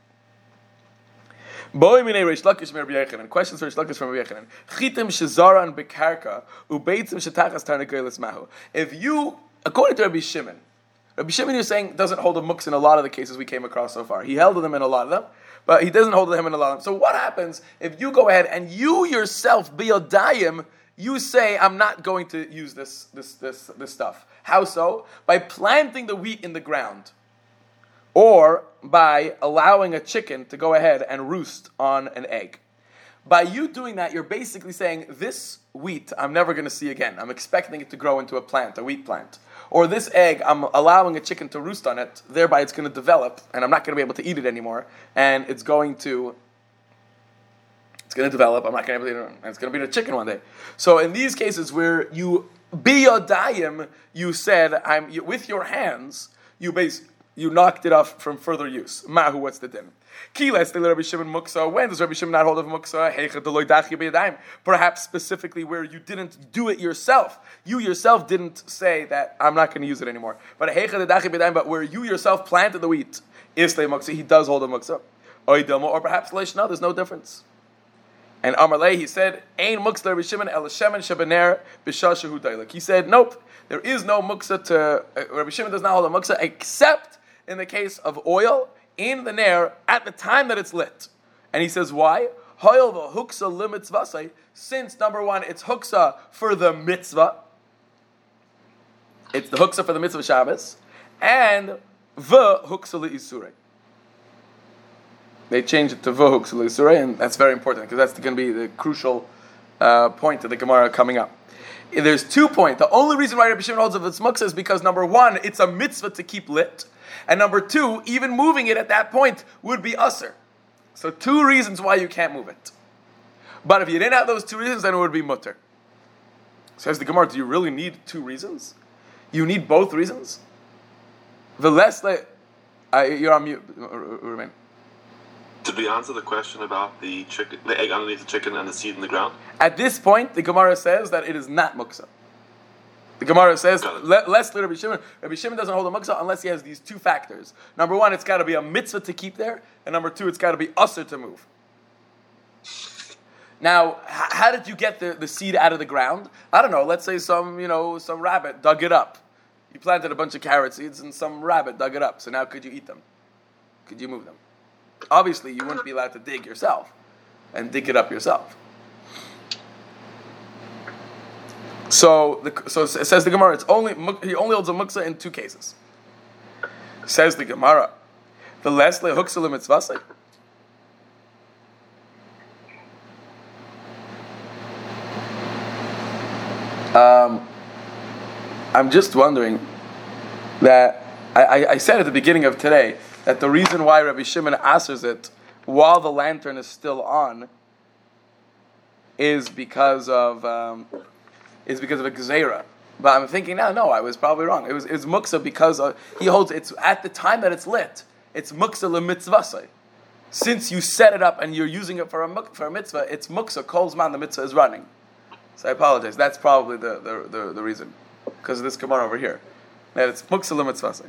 [SPEAKER 1] Boy mine Reish Lakish from Rabbi Yechanan. Questions for Reish Lakish from Rabbi Yechanan. Chitim shezaran bekarka ubeitzim shetachas tarnikelis mahu. If you, according to Rabbi Shimon, Rabbi Shimon you're saying doesn't hold a muksa in a lot of the cases we came across so far. He held them in a lot of them, but he doesn't hold them in a lot of them. So what happens if you go ahead and you yourself biyodayim, you say I'm not going to use this this this this stuff? How so? By planting the wheat in the ground, or by allowing a chicken to go ahead and roost on an egg. By you doing that, you're basically saying, this wheat I'm never going to see again. I'm expecting it to grow into a plant, a wheat plant. Or this egg, I'm allowing a chicken to roost on it, thereby it's going to develop, and I'm not going to be able to eat it anymore, and it's going to it's going to develop, I'm not going to be able to eat it, and it's going to be a chicken one day. So in these cases where you, biyodayim, you said, I'm you, with your hands, you basically you knocked it off from further use. Mahu, what's the din? Kiles the Rabbi Shimon muksa. When does Rabbi Shimon not hold of muksa? Perhaps specifically where you didn't do it yourself. You yourself didn't say that I'm not going to use it anymore. But but where you yourself planted the wheat, is the muksa. He does hold a muksa. Or perhaps no, there's no difference. And Amarlei, he said, Ein muksa Rabbi Shimon el shemen shebener b'shashahu dailek. He said, nope, there is no muksa to uh, Rabbi Shimon does not hold a muksa except in the case of oil in the nair at the time that it's lit. And he says, why? Since, number one, it's huksa for the mitzvah. It's the huksa for the mitzvah Shabbos. And the huksa le'isure. They changed it to the huksa le'isure, and that's very important, because that's going to be the crucial uh, point of the Gemara coming up. There's two points. The only reason why Rabbi Shimon holds of its muksa is because, number one, it's a mitzvah to keep lit. And number two, even moving it at that point would be usser. So two reasons why you can't move it. But if you didn't have those two reasons, then it would be mutter. Says the Gemara, do you really need two reasons? You need both reasons? The less, like, uh, you're on mute, Remain.
[SPEAKER 2] Did we answer the question about the chicken, the egg underneath the chicken and the seed in the ground?
[SPEAKER 1] At this point, the Gemara says that it is not muksa. The Gemara says, le- less Rabbi Shimon. Rabbi Shimon doesn't hold a muksa unless he has these two factors. Number one, it's got to be a mitzvah to keep there. And number two, it's got to be usher to move. Now, h- how did you get the, the seed out of the ground? I don't know. Let's say some, you know, some rabbit dug it up. You planted a bunch of carrot seeds and some rabbit dug it up. So now could you eat them? Could you move them? Obviously, you wouldn't be allowed to dig yourself and dig it up yourself. So, the, so it says the Gemara. It's only he only holds a muksa in two cases. Says the Gemara, the last le huksa le mitzvasei. Um, I'm just wondering that I, I, I said at the beginning of today that the reason why Rabbi Shimon answers it while the lantern is still on is because of um, is because of a gzeira. But I'm thinking now, no, I was probably wrong. It was it's muksa because uh, he holds it's at the time that it's lit. It's muksa lemitzvasai. Since you set it up and you're using it for a for a mitzvah, it's muksa kol zman the mitzvah is running. So I apologize. That's probably the the, the, the reason because of this Gemara over here. That it's muksa lemitzvasai.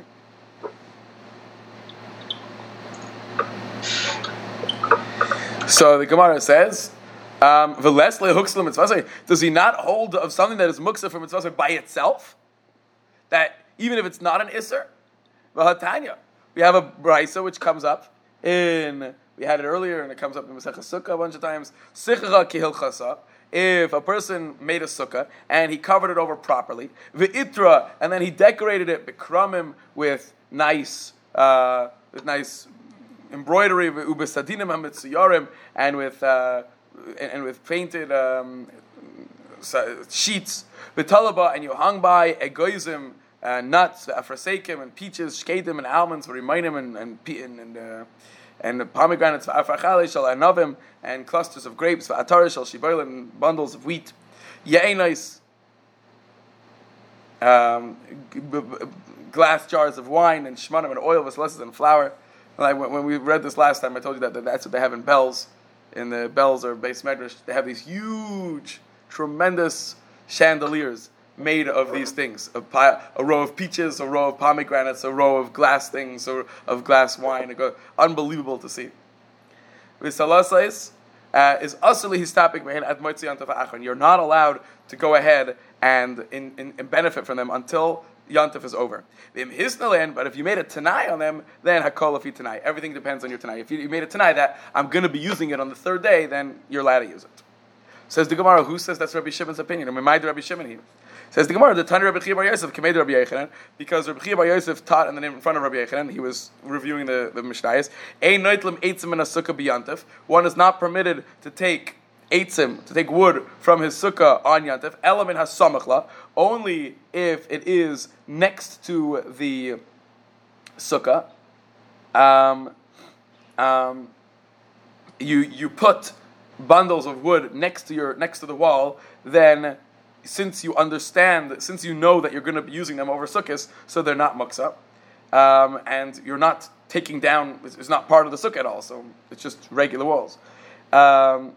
[SPEAKER 1] So the Gemara says, um, does he not hold of something that is muksa for mitzvah by itself? That even if it's not an isser? V'hatanya. We have a brisa which comes up in, we had it earlier and it comes up in Masechah Sukkah a bunch of times. Sichra kihilchasa. If a person made a sukkah and he covered it over properly, v'itra, and then he decorated it b'kramim with nice, uh, with nice embroidery, ubesadinim hamitziyarim, and with uh, and, and with painted um, sheets, v'talaba, and you hung by egoizim, uh, nuts, afrasekim, and peaches, shkedim, and almonds, v'rimainim, and and and, and uh, and pomegranates, v'afrachale shal anavim, and clusters of grapes, v'atare shal shibolim, and bundles of wheat, ye'enais, um, g- b- b- glass jars of wine, and shmanim, and oil, v'sleses, and flour. Like when we read this last time, I told you that that's what they have in Bells. In the Bells or Beis Medrash, they have these huge, tremendous chandeliers made of these things: a, pie, a row of peaches, a row of pomegranates, a row of glass things, or of glass wine. It goes, unbelievable to see. V'salasais uh, is asli his topic at Motzi Yantav Achron. You're not allowed to go ahead and in, in, in benefit from them until Yantif is over. But if you made a Tanai on them, then Hakol Afi Tanai. Everything depends on your Tanai. If you, you made a Tanai that I'm going to be using it on the third day, then you're allowed to use it. Says the Gemara, who says that's Rabbi Shimon's opinion? Or Maimed Rabbi Shimon here. Says the Gemara, the Tani Rabbi Chia Bar Yosef Kamed Rabbi Yechanan, because Rabbi Chia Bar Yosef taught in the name in front of Rabbi Yechanan. He was reviewing the the Mishnayos. Ein noitlim eitzim in a sukkah biyantif. One is not permitted to take eitzim, to take wood from his sukkah on yantif. Element has samachla, only if it is next to the sukkah. Um, um, you you put bundles of wood next to your next to the wall, then since you understand, since you know that you're going to be using them over sukkahs, so they're not muksa, um, and you're not taking down, it's not part of the sukkah at all, so it's just regular walls. Um,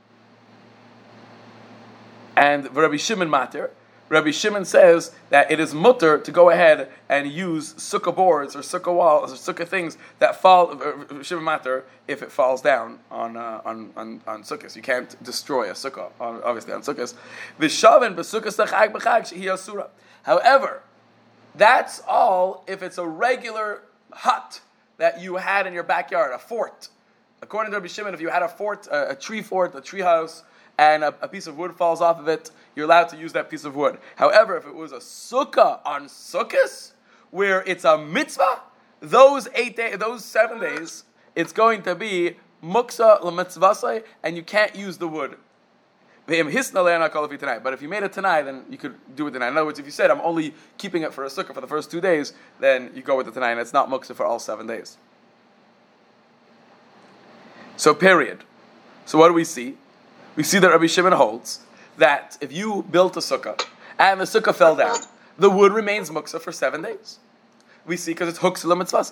[SPEAKER 1] and Rabbi Shimon matir, Rabbi Shimon says that it is mutter to go ahead and use sukkah boards or sukkah walls or sukkah things that fall, uh, Shimon matter, if it falls down on uh, on, on on sukkahs. You can't destroy a sukkah, on, obviously, on sukkahs. V'shaven b'sukkahs l'chag b'chag shehi asura. However, that's all if it's a regular hut that you had in your backyard, a fort. According to Rabbi Shimon, if you had a fort, a, a tree fort, a tree house, and a, a piece of wood falls off of it, you're allowed to use that piece of wood. However, if it was a sukkah on sukkahs, where it's a mitzvah, those eight days, those seven days, it's going to be muksa l'mitzvasai, and you can't use the wood. But if you made it tonight, then you could do it tonight. In other words, if you said, I'm only keeping it for a sukkah for the first two days, then you go with the tonight, and it's not muksa for all seven days. So, period. So what do we see? We see that Rabbi Shimon holds that if you built a sukkah and the sukkah fell down, the wood remains muksa for seven days. We see because it's hooks l'mitzvah.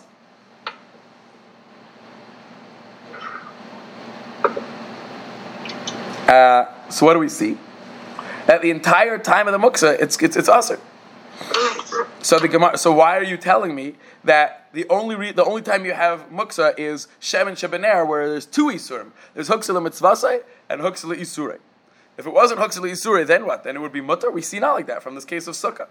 [SPEAKER 1] Uh, so what do we see? That the entire time of the muksa, it's it's it's aser. So the Gemara, so why are you telling me that the only re, the only time you have muksa is Shem and Shebener, where there's two isurim? There's hooks l'mitzvah and hooks l'isure. If it wasn't hooks l'isure, then what? Then it would be mutter. We see not like that from this case of sukkah.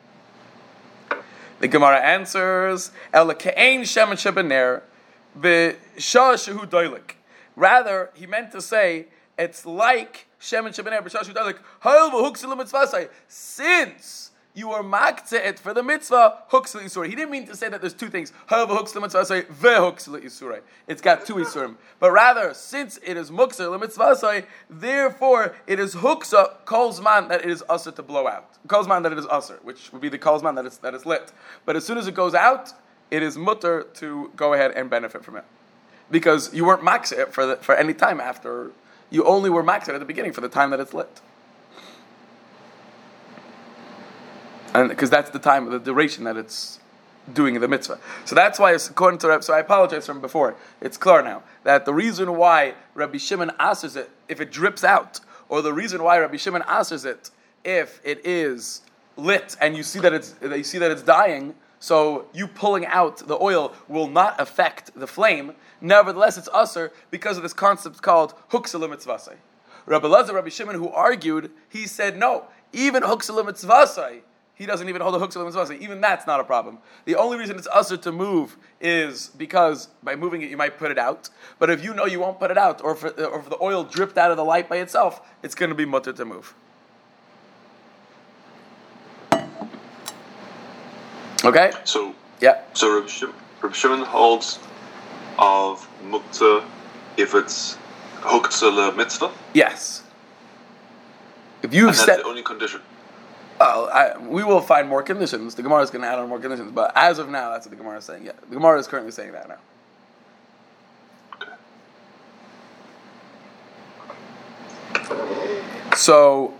[SPEAKER 1] The Gemara answers, "El ke'ein Shem and Shebener b'shah shehu doilik." Rather, he meant to say it's like Shem and Shebener b'shah shehu doilik. Ha'il v'hooks l'mitzvah. Since you were makze it for the mitzvah, hooks l'isur. He didn't mean to say that there's two things. However, hooks the mitzvah, say vehooks l'isur. It's got two isurim. But rather, since it is muksa l'mitzvah, therefore it is huksa kolzman that it is usher to blow out. Kolzman that it is usher, which would be the kolzman that is that is lit. But as soon as it goes out, it is mutter to go ahead and benefit from it, because you weren't makse it for the, for any time after. You only were makse it at the beginning for the time that it's lit. And because that's the time, the duration that it's doing the mitzvah. So that's why, it's according to Reb, so I apologize from before, it's clear now, that the reason why Rabbi Shimon asers it if it drips out, or the reason why Rabbi Shimon asers it if it is lit and you see that it's you see that it's dying, so you pulling out the oil will not affect the flame. Nevertheless, it's aser because of this concept called huksa l'mitzvasai. Rabbi Lazar, Rabbi Shimon, who argued, he said no, even huksa l'mitzvasai, he doesn't even hold a huksa l'mitzvasai. Even that's not a problem. The only reason it's aser to move is because by moving it you might put it out. But if you know you won't put it out, or if, it, or if the oil dripped out of the light by itself, it's going to be mutter to move. Okay?
[SPEAKER 2] So,
[SPEAKER 1] yeah.
[SPEAKER 2] So Reb Shimon, Reb Shimon holds of mukta if it's huksa le mitzvah?
[SPEAKER 1] Yes. If you've
[SPEAKER 2] and that's
[SPEAKER 1] said
[SPEAKER 2] the only condition.
[SPEAKER 1] Well, I, we will find more conditions. The Gemara is going to add on more conditions, but as of now, that's what the Gemara is saying. Yeah, the Gemara is currently saying that now.
[SPEAKER 2] Okay.
[SPEAKER 1] So,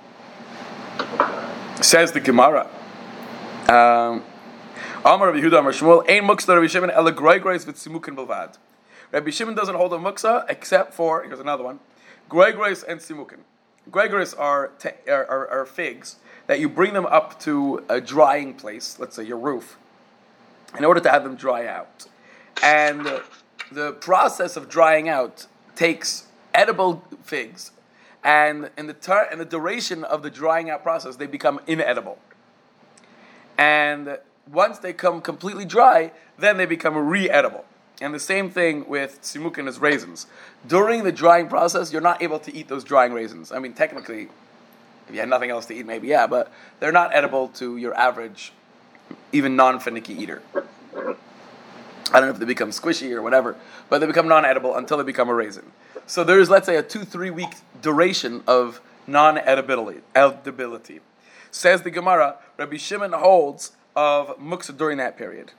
[SPEAKER 1] says the Gemara. Um, Amar Rabbi Yehuda Amar Shmuel, Ein muksa Rabbi Shimon ela groi grois v'tzimukin belvad. Rabbi Shimon doesn't hold a muksa except for, here's another one, groi grois and tzimukin. Groi grois are, te, are, are, are figs that you bring them up to a drying place, let's say your roof, in order to have them dry out. And uh, the process of drying out takes edible figs, and in the ter- in the duration of the drying out process, they become inedible. And once they come completely dry, then they become re-edible. And the same thing with tzimukin as raisins. During the drying process, you're not able to eat those drying raisins. I mean, technically, if you had nothing else to eat, maybe, yeah, but they're not edible to your average, even non-finicky eater. I don't know if they become squishy or whatever, but they become non-edible until they become a raisin. So there's, let's say, a two, three-week duration of non-edibility. Edibility. Says the Gemara, Rabbi Shimon holds of muksa during that period.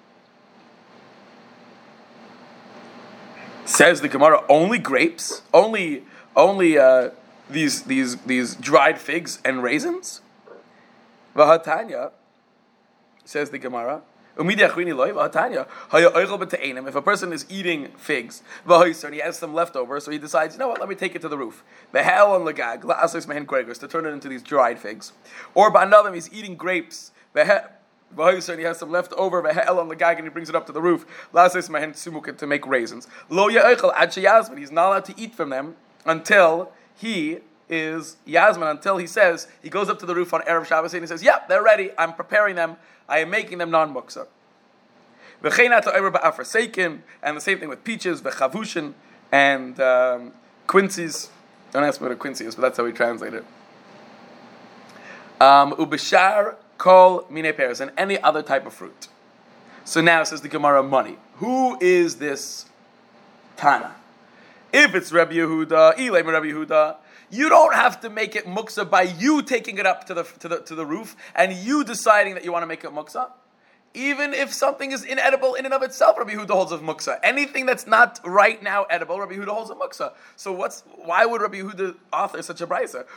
[SPEAKER 1] Says the Gemara, only grapes? Only, only, uh, These these these dried figs and raisins? V'hatanya, says the Gemara, if a person is eating figs, and he has some leftover, so he decides, you know what, let me take it to the roof. To turn it into these dried figs. Or Ba'anavim, he's eating grapes, and he has some left over, and he brings it up to the roof, to make raisins. He's not allowed to eat from them until he is Yasmin, until he says, he goes up to the roof on Erev Shabbos and he says, yep, they're ready, I'm preparing them, I am making them non-muksa. And the same thing with peaches, v'chavushin, and um, quincies. Don't ask me what a quincy is, but that's how we translate it. Um, ubishar kol mine pears, and any other type of fruit. So now says the Gemara, money. Who is this Tana? If it's Rabbi Yehuda, Ilay Rabbi Yehuda, you don't have to make it muksa by you taking it up to the to the to the roof and you deciding that you want to make it muksa. Even if something is inedible in and of itself, Rabbi Yehuda holds of muksa. Anything that's not right now edible, Rabbi Yehuda holds of muksa. So what's why would Rabbi Yehuda author such a brisa?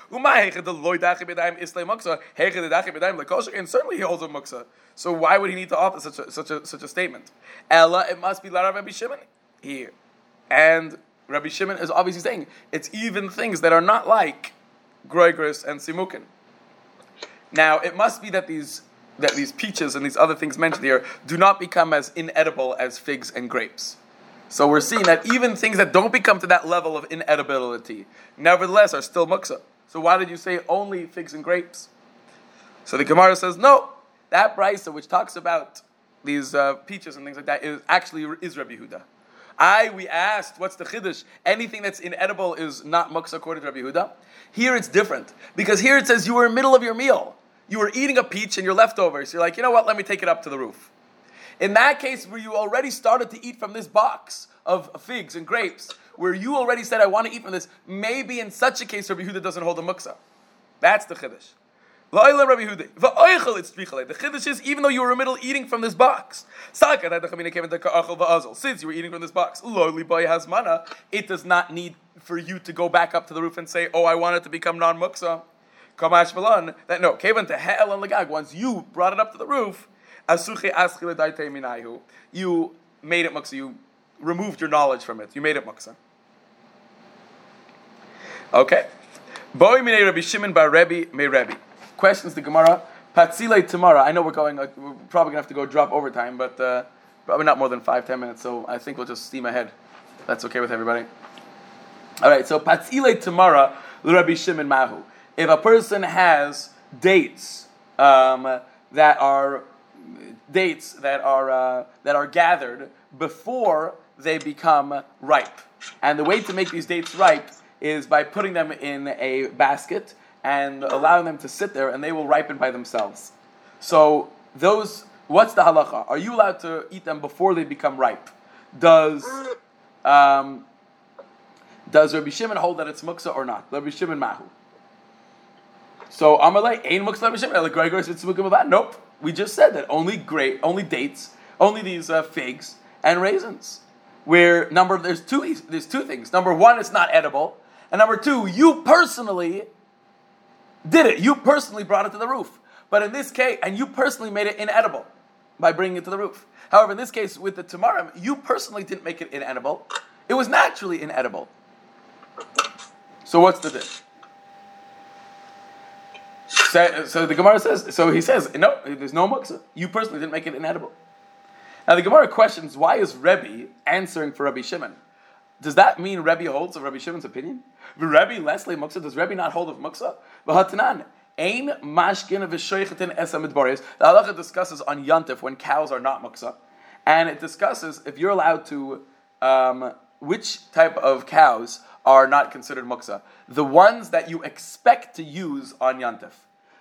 [SPEAKER 1] And certainly he holds of muksa. So why would he need to author such a such a such a statement? Ella, it must be Lara Rabbi Shimon here, and Rabbi Shimon is obviously saying it's even things that are not like groigris and simukin. Now, it must be that these that these peaches and these other things mentioned here do not become as inedible as figs and grapes. So we're seeing that even things that don't become to that level of inedibility, nevertheless, are still muksa. So why did you say only figs and grapes? So the Gemara says, no, that brisa which talks about these uh, peaches and things like that is actually is Rabbi Yehuda. I, we asked, what's the chiddush? Anything that's inedible is not muksa according to Rabbi Yehuda. Here it's different. Because here it says you were in the middle of your meal. you were eating a peach and your leftovers. You're like, you know what? Let me take it up to the roof. In that case, where you already started to eat from this box of figs and grapes, where you already said, I want to eat from this, maybe in such a case, Rabbi Yehuda doesn't hold a muksa. That's the chiddush. The chiddush is, even though you were in the middle eating from this box, since you were eating from this box, it does not need for you to go back up to the roof and say, oh, I want it to become non-muksa. That no, once you brought it up to the roof, you made it muksa, you removed your knowledge from it, you made it muksa. Okay. Boi minei Rabbi Shimon bar Rebbe me Rebbe. Questions to Gemara. Patzile tomorrow. I know we're going. Like, we're probably gonna have to go drop overtime, but uh, probably not more than five ten minutes. So I think we'll just steam ahead. That's okay with everybody. All right. So Patzile tomorrow. Rabbi Shimon Mahu. If a person has dates um, that are dates that are uh, that are gathered before they become ripe, and the way to make these dates ripe is by putting them in a basket and allowing them to sit there, and they will ripen by themselves. So those, what's the halacha? Are you allowed to eat them before they become ripe? Does um, does Rabbi Shimon hold that it's muksa or not? Rabbi Shimon mahu. So Amalei ain muksa Rabbi Shimon. Like Gregor said, nope. We just said that only grape, only dates, only these uh, figs and raisins. Where number there's two there's two things. Number one, it's not edible. And number two, you personally did it. You personally brought it to the roof. But in this case, and you personally made it inedible by bringing it to the roof. However, in this case, with the tamarim, you personally didn't make it inedible. It was naturally inedible. So what's the difference? So, so the Gemara says, so he says, no, there's no muksa. You personally didn't make it inedible. Now the Gemara questions, why is Rebbe answering for Rabbi Shimon? Does that mean Rebbe holds of Rabbi Shimon's opinion? Rebbe Leslie muksa. Does Rebbe not hold of muksa? V'hatanan ein mashkin v'shoichetin esa midboris. The halacha discusses on yantif when cows are not muksa, and it discusses if you're allowed to um, which type of cows are not considered muksa. The ones that you expect to use on yantif.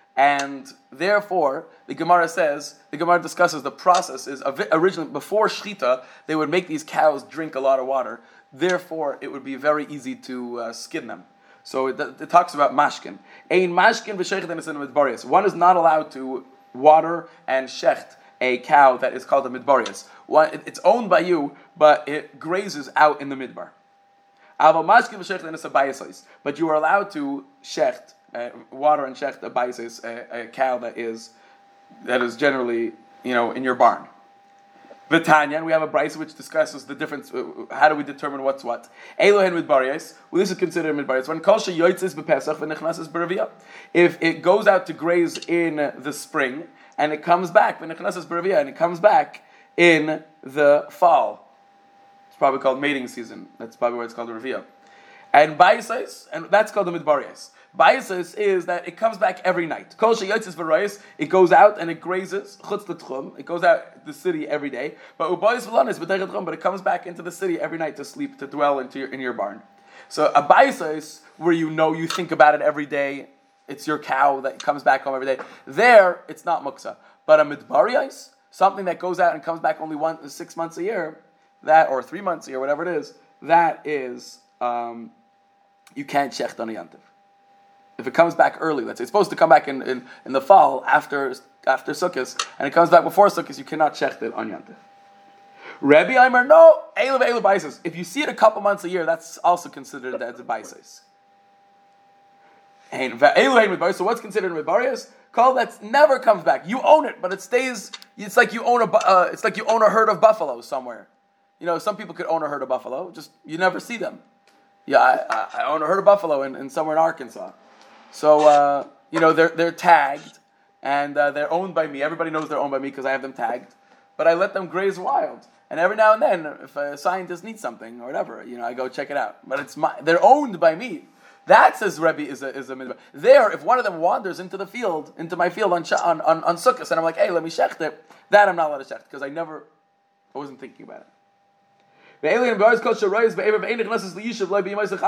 [SPEAKER 1] And therefore, the Gemara says, the Gemara discusses the process is, originally, before Shechita, they would make these cows drink a lot of water. Therefore, it would be very easy to uh, skin them. So it, it talks about mashkin. Ein mashkin v'shechet and midbarius. One is not allowed to water and shecht a cow that is called a midbarius. One, it, it's owned by you, but it grazes out in the midbar. Aval mashkin v'shechet and abayis. But you are allowed to shecht, uh, water and shecht a bayis, a, a cow that is that is generally, you know, in your barn. V'tanya, and we have a brayso which discusses the difference. Uh, how do we determine what's what? Elohen midbariyos. Well, this is considered midbariyos. When kol sheyotzes b'pesach v'nechnases b'reviyah. If it goes out to graze in the spring and it comes back v'nechnases b'reviyah, and it comes back in the fall. It's probably called mating season. That's probably why it's called reviyah. And bayisais, and that's called the midbariyos. Bayisais is that it comes back every night. Kol sheyotzes v'royos, it goes out and it grazes chutz l'tchum. It goes out the city every day. But ubayis v'lanis b'techet chum, but it comes back into the city every night to sleep, to dwell into your, in your barn. So a bayisais, where you know you think about it every day, it's your cow that comes back home every day. There, it's not muksa. But a midbariyos, something that goes out and comes back only one six months a year, that or three months a year, whatever it is, that is um, you can't shecht on a yantiv. If it comes back early, let's say it's supposed to come back in, in, in the fall after after Sukkot, and it comes back before Sukkot, you cannot shecht it on yantiv. Rebbe Aimer, no, eilu eilu baisos. If you see it a couple months a year, that's also considered as a baisos. And so what's considered midbariyos? Call that never comes back. You own it, but it stays. It's like you own a. Uh, it's like you own a herd of buffaloes somewhere. You know, some people could own a herd of buffalo. Just you never see them. Yeah, I, I, I own a herd of buffalo in, in somewhere in Arkansas. So uh, you know they're they're tagged and uh, they're owned by me. Everybody knows they're owned by me because I have them tagged. But I let them graze wild. And every now and then, if a scientist needs something or whatever, you know, I go check it out. But it's my, they're owned by me. That, says Rebbe, is a is a midbar. There, if one of them wanders into the field, into my field on on on, on Sukkot, and I'm like, hey, let me shecht it, that I'm not allowed to shecht because I never, I wasn't thinking about it.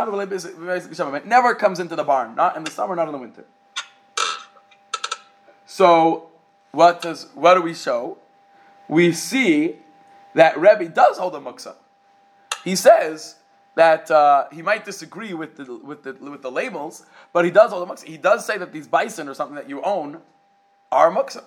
[SPEAKER 1] It never comes into the barn, not in the summer, not in the winter. So what does what do we show? We see that Rebbe does hold a muksa. He says that uh, he might disagree with the with the with the labels, but he does hold a muksa. He does say that these bison or something that you own are muksa.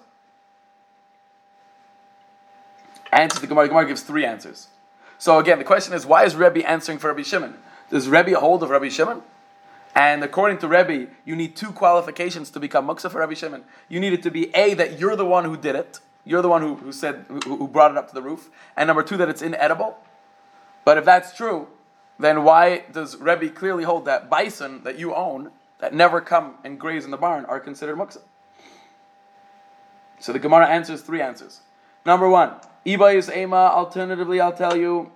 [SPEAKER 1] Answer the Gemara. The Gemara gives three answers. So again, the question is, why is Rebbe answering for Rabbi Shimon? Does Rebbe hold of Rabbi Shimon? And according to Rebbe, you need two qualifications to become muksa for Rabbi Shimon. You need it to be A, that you're the one who did it. You're the one who, who said who, who brought it up to the roof. And number two, that it's inedible. But if that's true, then why does Rebbe clearly hold that bison that you own, that never come and graze in the barn, are considered muksa? So the Gemara answers three answers. Number one, Iba is Ema. Alternatively, I'll tell you,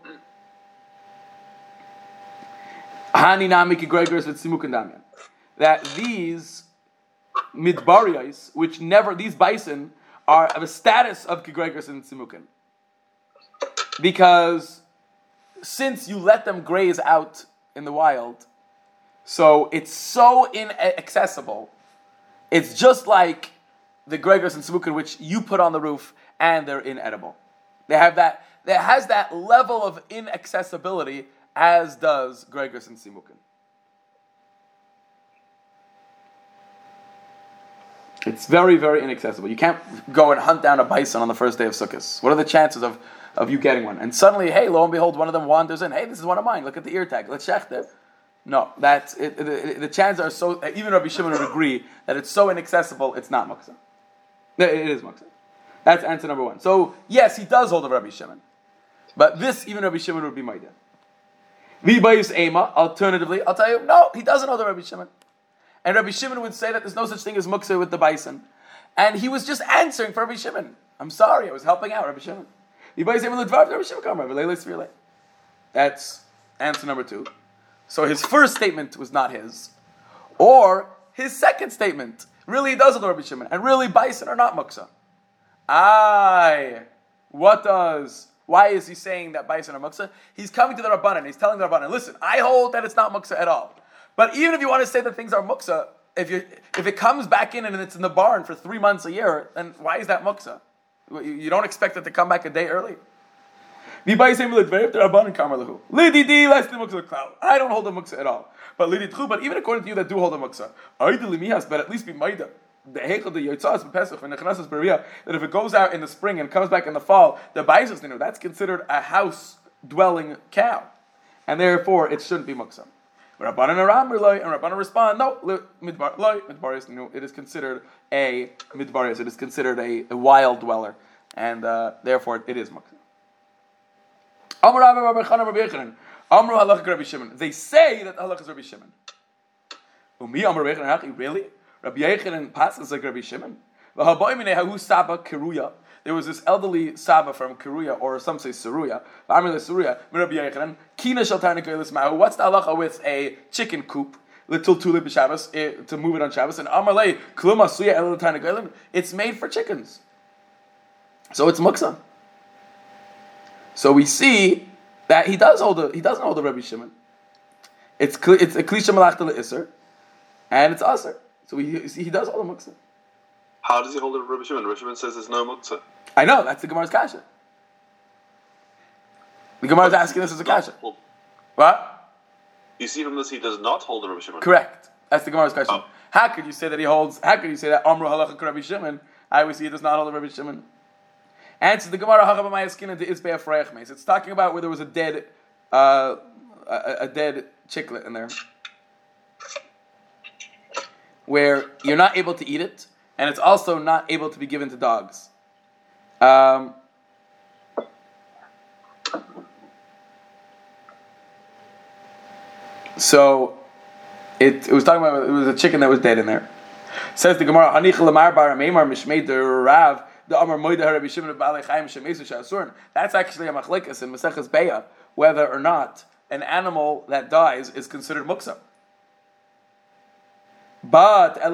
[SPEAKER 1] Hani Nami Kigregors with Simukan Damian, that these midbariyos, which never, these bison, are of a status of Kigregors and Simukan. Because since you let them graze out in the wild, so it's so inaccessible, it's just like the Gregors and Simukan, which you put on the roof, and they're inedible. They have that, that has that level of inaccessibility, as does Gregors and Simukan. It's very, very inaccessible. You can't go and hunt down a bison on the first day of Sukkot. What are the chances of, of you getting one? And suddenly, hey, lo and behold, one of them wanders in. Hey, this is one of mine. Look at the ear tag. Let's check it. No, that's it, it, it, the chances are so. Even Rabbi Shimon would agree that it's so inaccessible. It's not muksa. It, it is muksa. That's answer number one. So yes, he does hold of Rabbi Shimon, but this even Rabbi Shimon would be maidah. V'bayis ema. Alternatively, I'll tell you, no, he doesn't hold of Rabbi Shimon. And Rabbi Shimon would say that there's no such thing as muksa with the bison. And he was just answering for Rabbi Shimon. I'm sorry, I was helping out Rabbi Shimon. That's answer number two. So his first statement was not his. Or his second statement really does hold Rabbi Shimon. And really bison are not muksa. Aye. What does... Why is he saying that bison are muksa? He's coming to the Rabbanan. He's telling the Rabbanan, listen, I hold that it's not muksa at all. But even if you want to say that things are muksa, if you if it comes back in and it's in the barn for three months a year, then why is that muksa? You don't expect it to come back a day early. I don't hold the muksa at all. But but even according to you that do hold the muksa, but at least be maida. That if it goes out in the spring and comes back in the fall, the baisus, you know, that's considered a house-dwelling cow, and therefore it shouldn't be muksa. Rabbanan Aram and Rabbanan respond, no, midbar, midbaris, you know, it is considered a midbaris, it is considered a, a wild dweller, and uh, therefore it is muksa. They say that halach is Rabbi Shimon. Really? Rabbi Yechanan passes like Rabbi Shimon. There was this elderly Saba from Kiruya, or some say Saruya. What's the halacha with a chicken coop? Little tulip b'Shabbos to move it on Shabbos. And Amarle kluma suya el l'tanegaylim. It's made for chickens, so it's muksa. So we see that he does hold a, he doesn't hold a Rabbi Shimon. It's it's a klisha malachta le'isser, and it's aser. So he he does hold a muksa.
[SPEAKER 2] How does he hold it with Rabbi Shimon? Rabbi Shimon says there's no muksa.
[SPEAKER 1] I know, that's the Gemara's kasha. The Gemara's asking this as a kasha. What?
[SPEAKER 2] You see from this he does not hold the Rabbi Shimon.
[SPEAKER 1] Correct. That's the Gemara's question.
[SPEAKER 2] Oh.
[SPEAKER 1] How could you say that he holds, how could you say that Amru halacha Rabbi Shimon? I would see he does not hold the Rabbi Shimon. Answer the Gemara hachabamaya skin into isbei afrayach meis. It's talking about where there was a dead, uh, a, a dead chicklet in there, where you're not able to eat it, and it's also not able to be given to dogs. Um, so it, it was talking about, it was a chicken that was dead in there. Says the Gemara, Hanich lamar bar meimar mishmei der rav the amar moida Rabbi Shimon b'alei chayim shemesu shasurin. That's actually a machlikas in Maseches Beya, whether or not an animal that dies is considered muksa. But that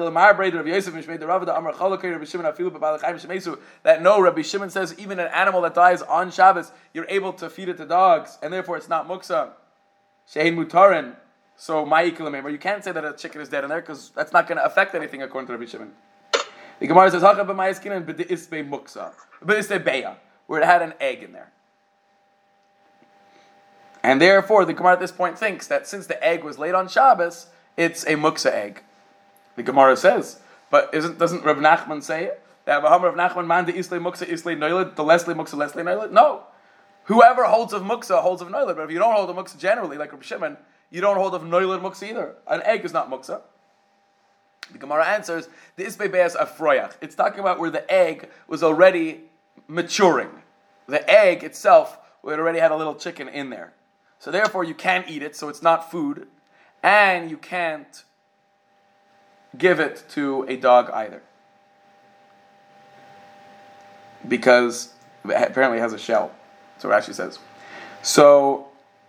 [SPEAKER 1] no, Rabbi Shimon says even an animal that dies on Shabbos, you're able to feed it to dogs, and therefore it's not muksa. Shein mutarin. So you can't say that a chicken is dead in there because that's not going to affect anything according to Rabbi Shimon. The Gemara says, Hacha b'mayiskinan b'de'isbei muksa, b'de'isbei beya, where it had an egg in there. And therefore, the Gemara at this point thinks that since the egg was laid on Shabbos, it's a muksa egg. The Gemara says, but isn't doesn't Rav Nachman say it? That Rav Nachman man de'islei muksa islei noiled, the leslei muksa leslei noiled? No. Whoever holds of muksa holds of noiled, but if you don't hold of muksa generally, like Rav Shimon, you don't hold of noiled muksa either. An egg is not muksa. The Gemara answers, the isbei be'as afroyach. It's talking about where the egg was already maturing. The egg itself, it already had a little chicken in there. So therefore you can't eat it, so it's not food, and you can't give it to a dog either. Because apparently it has a shell. So Rashi says. So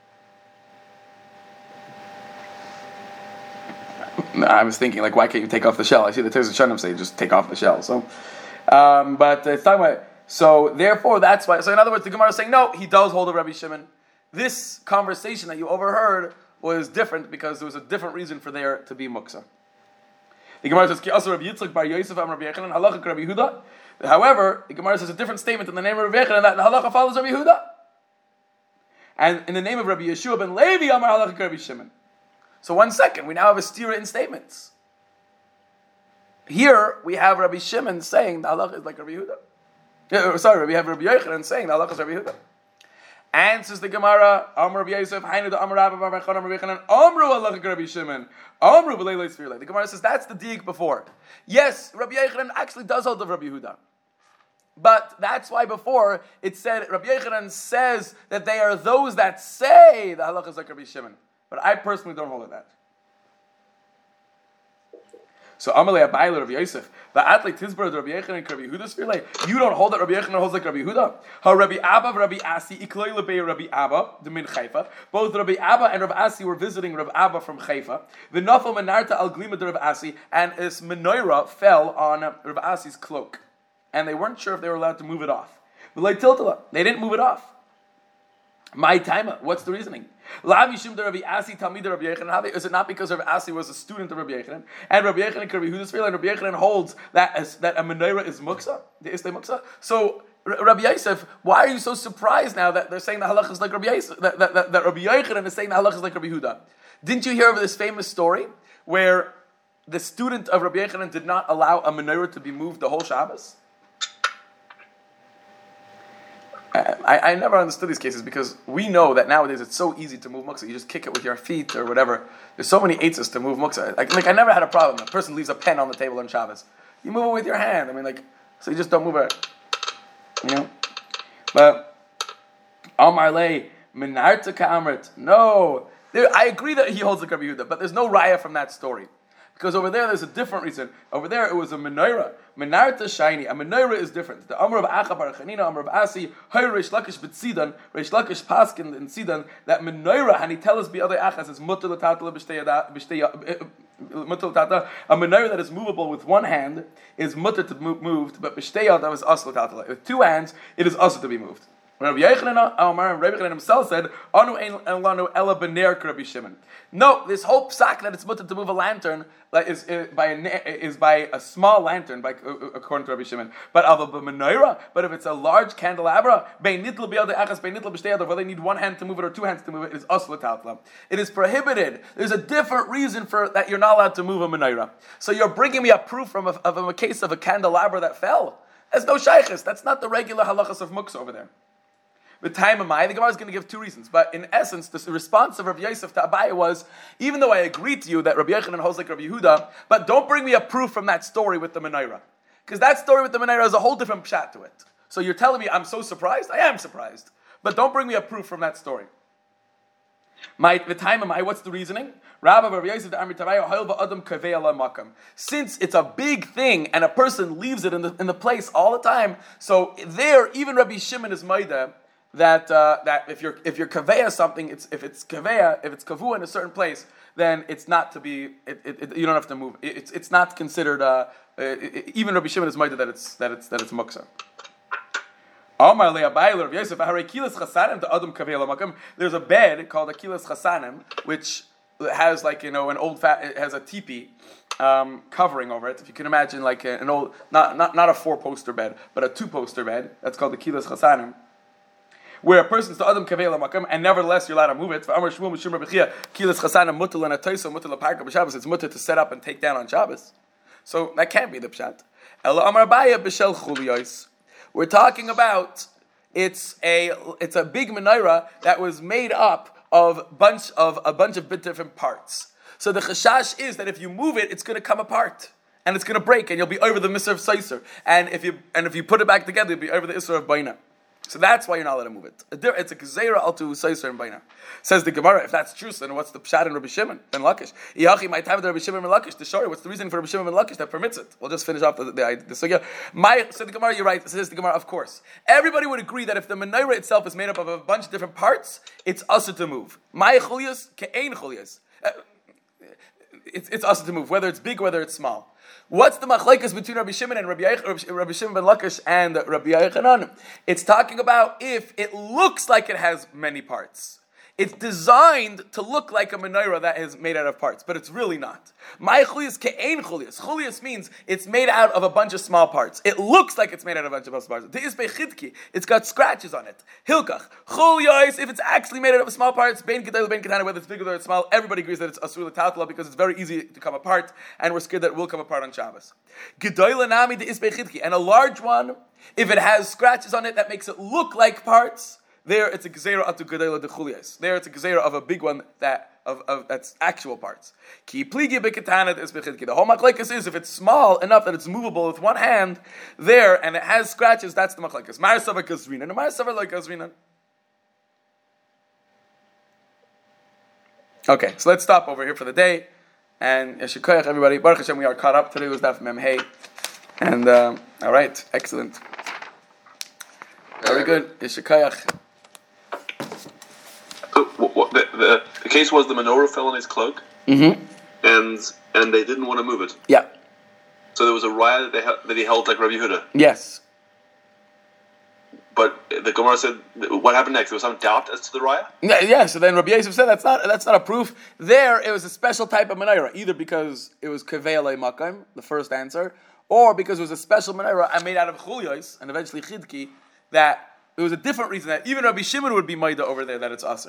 [SPEAKER 1] I was thinking, like, why can't you take off the shell? I see the Teres Shanim say just take off the shell. So, um, but it's talking about. So therefore, that's why. So in other words, the Gemara is saying no, he does hold of Rabbi Shimon. This conversation that you overheard was different because there was a different reason for there to be muksa. The Gemara says, "Ki also Rabbi Yitzchak bar Yosef am Rabbi Yechanan halacha Rabbi Yehuda." However, the Gemara says a different statement in the name of Rabbi Yechanan that the halacha follows Rabbi Yehuda, and in the name of Rabbi Yeshua ben Levi amar halacha Rabbi Shimon. So one second, we now have a stira in statements. Here we have Rabbi Shimon saying the halacha is like Rabbi Yehuda. Yeah, sorry, we have Rabbi Yechanan saying the halacha is Rabbi Yehuda. And says the Gemara, Amr Rabbi Yosef, Hainu the Amr Rabbi Bar Chana Rabbi Yechanan, Amru halacha Rabbi Shimon, Amru b'leilei sfirlei. The Gemara says that's the dig before. Yes, Rabbi Yechanan actually does hold of Rabbi Yehuda. But that's why before it said, Rabbi Yechanan says that they are those that say the halacha is like Rabbi Shimon. But I personally don't hold of that. So Amalei Abayla Rabbi Yosef, Va'atlei Tizbar Rabbi Yechanan Rabbi Yehuda Sfirlei. You don't hold that Rabbi Yechanan holds like Rabbi Yehuda. Ha Rabbi Abba, Rabbi Asi, Ikloi Lebei Rabbi Abba, the Min Chaifa. Both Rabbi Abba and Rabbi Asi were visiting Rabbi Abba from Chaifa. V'nafal Menarta Al Glima Rabbi Asi, and his menorah fell on Rabbi Asi's cloak, and they weren't sure if they were allowed to move it off. They didn't move it off. My time. What's the reasoning? Is it not because Rabbi Asi was a student of Rabbi Yechanan, and Rabbi Yechanan Rabbi Yehuda and Rabbi Yechanan holds that as, that a menorah is muksa, the istay muksa? So Rabbi Yosef, why are you so surprised now that they're saying the halach is like Rabbi Yosef, that, that, that, that Rabbi Yechanan is saying the halach is like Rabbi Yehuda? Didn't you hear of this famous story where the student of Rabbi Yechanan did not allow a menorah to be moved the whole Shabbos? I, I never understood these cases because we know that nowadays it's so easy to move muksa. You just kick it with your feet or whatever. There's so many eitzes to move muksa. Like, like I never had a problem. A person leaves a pen on the table on Shabbos. You move it with your hand. I mean, like, so you just don't move it. You know? But, Amar lei, minarta ka'amrit. No. There, I agree that he holds the Rabbi Yehuda, but there's no raya from that story. Because over there, there's a different reason. Over there, it was a menorah. Menarta shiny. A menorah is different. The Amr of Acha bar Chanina, Amr of Asi, Hay Reish Lakish b'tzidan, Reish Lakish paskin in Tzidan, that menorah, and he tells us the other Achas, is mutter l'tatala b'shtei mutter l'tatala. A menorah that is movable with one hand is mutter to be moved, but b'shtei yadav is as l'tatala. With two hands, it is also to be moved. Rabbi Yechanan, Amar, and Rabbi Yechanan himself said, "Anu ein lanu ela b'ner Rabbi Shimon." No, this whole psak that it's mutter to move a lantern like, is, is by a is by a small lantern, by according to Rabbi Shimon. But of a menorah, but if it's a large candelabra, bein nitl b'yad achas, bein nitl b'shtei yadav, where they need one hand to move it or two hands to move it, it is asla tatla. It is prohibited. There's a different reason for that you're not allowed to move a menorah. So you're bringing me a proof from a, of a case of a candelabra that fell. There's no shaykhis. That's not the regular halachas of muksa over there. The time of my, the Gemara is going to give two reasons, but in essence, the response of Rabbi Yosef to Abaye was, even though I agree to you that Rabbi Yechanan holds like Rabbi Yehuda, but don't bring me a proof from that story with the menorah, because that story with the menorah has a whole different pshat to it. So you're telling me I'm so surprised? I am surprised, but don't bring me a proof from that story. My the time of my, what's the reasoning? Since it's a big thing and a person leaves it in the in the place all the time, so there even Rabbi Shimon is maida. That uh, that if you're if you're kaveya something, it's if it's kaveya, if it's kavua in a certain place, then it's not to be. It, it, it, you don't have to move. It, it's it's not considered. Uh, it, it, even Rabbi Shimon is minded that it's that it's that it's muksa. There's a bed called Akilas Chasanim, which has like, you know, an old fat, it has a teepee um, covering over it. If you can imagine like an old, not not, not a four-poster bed, but a two-poster bed. That's called the Kilas Chasanim. Where a person's to Adam Kaveila Makam, and nevertheless you're allowed to move it. For Amar Shmuel Mishum Rebechia, Kilas Chasanim Mutal and a Toisa, Mutal Parka B'Shabbos, it's mutter to set up and take down on Shabbos. So that can't be the Pshat. Ela Amar Baya B'Shel Chuliyos. We're talking about, it's a it's a big menorah that was made up of bunch of a bunch of different parts. So the chashash is that if you move it, it's going to come apart and it's going to break, and you'll be over the misr of seiser. And if you and if you put it back together, you'll be over the isra of baina. So that's why you're not allowed to move it. It's a gzeira al to seiser and baina. Says the Gemara, if that's true, then what's the pshat in Rabbi Shimon ben Lakish? Iachi, my time with Rabbi Shimon ben Lakish. The shori, what's the reason for Rabbi Shimon ben Lakish that permits it? We'll just finish off the the, the so yeah. My said the Gemara, you're right. Says the Gemara, of course. Everybody would agree that if the menorah itself is made up of a bunch of different parts, it's usher to move. My chulias ke'ein chulias. It's it's usher to move, whether it's big, whether it's small. What's the machlekes between Rabbi Shimon and Rabbi, Yeich, Rabbi Shimon ben Lakish and Rabbi Yochanan? It's talking about if it looks like it has many parts. It's designed to look like a menorah that is made out of parts, but it's really not. My chulias ke'ein chulias. Chulias means it's made out of a bunch of small parts. It looks like it's made out of a bunch of small parts. The isbei chidki, it's got scratches on it. Hilkach. Chulias, if it's actually made out of small parts, bein gedol, bein ketana, whether it's big or it's small, everybody agrees that it's asur l'tatla because it's very easy to come apart, and we're scared that it will come apart on Shabbos. Gedol nami the isbei chidki. And a large one, if it has scratches on it that makes it look like parts, there it's a gzeira atu gedela de chulias. There it's a gzeira of a big one that of, of that's actual parts. Ki pligi beketana is bechidki. The whole machlekes is if it's small enough that it's movable with one hand, there and it has scratches. That's the machlekes. Ma'asava gazrina and ma'asava like gazrina. Okay, so let's stop over here for the day. And yeshikoyach everybody. Baruch Hashem, we are caught up. Today was Daf Mem Hey. And um, all right, excellent. Very good. Yeshikoyach.
[SPEAKER 2] So, what, what, the, the, the case was the menorah fell on his cloak,
[SPEAKER 1] Mm-hmm.
[SPEAKER 2] and and they didn't want to move it.
[SPEAKER 1] Yeah.
[SPEAKER 2] So there was a raya that, they held, that he held like Rabbi Yehuda.
[SPEAKER 1] Yes.
[SPEAKER 2] But the Gemara said, what happened next? There was some doubt as to the raya?
[SPEAKER 1] Yeah, yeah. So then Rabbi Yosef said that's not that's not a proof. There, it was a special type of menorah, either because it was kavei makam, the first answer, or because it was a special menorah made out of chulios and eventually chidki. That there was a different reason that even Rabbi Shimon would be maida over there that it's aser.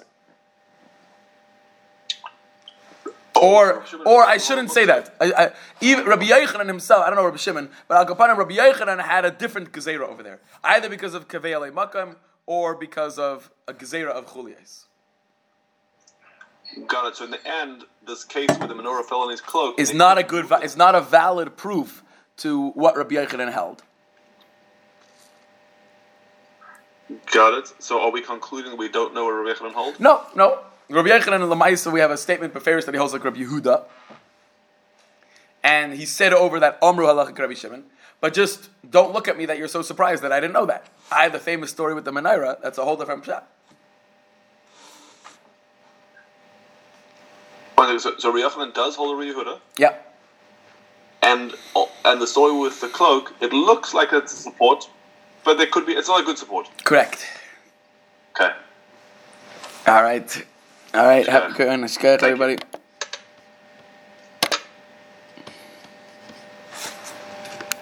[SPEAKER 1] Or, or I shouldn't say that. I, I, even Rabbi Yochanan himself, I don't know Rabbi Shimon, but Al Kapanim, Rabbi Yochanan had a different gezerah over there, either because of kavei alei makam or because of a gezerah of chuliyos.
[SPEAKER 2] Got it. So in the end, this case where the menorah fell on his cloak
[SPEAKER 1] is not a good. It's not a valid proof to what Rabbi Yochanan held.
[SPEAKER 2] Got it. So are we concluding that we don't know what Rabbi Yochanan holds?
[SPEAKER 1] No, no. Rabbi Yochanan and Lamaisa, we have a statement Beferis that he holds like Rabbi Yehuda, and he said over that Amru Halachik Rabbi Shimon. But just don't look at me that you're so surprised that I didn't know that. I have the famous story with the menorah. That's a whole different pshat.
[SPEAKER 2] So, so Rabbi Yochanan does hold a Rabbi Yehuda.
[SPEAKER 1] Yeah.
[SPEAKER 2] And and the story with the cloak, it looks like it's a support, but there could be. It's not a good support.
[SPEAKER 1] Correct.
[SPEAKER 2] Okay.
[SPEAKER 1] All right. All right.
[SPEAKER 2] Yeah.
[SPEAKER 1] Have a good one. Everybody.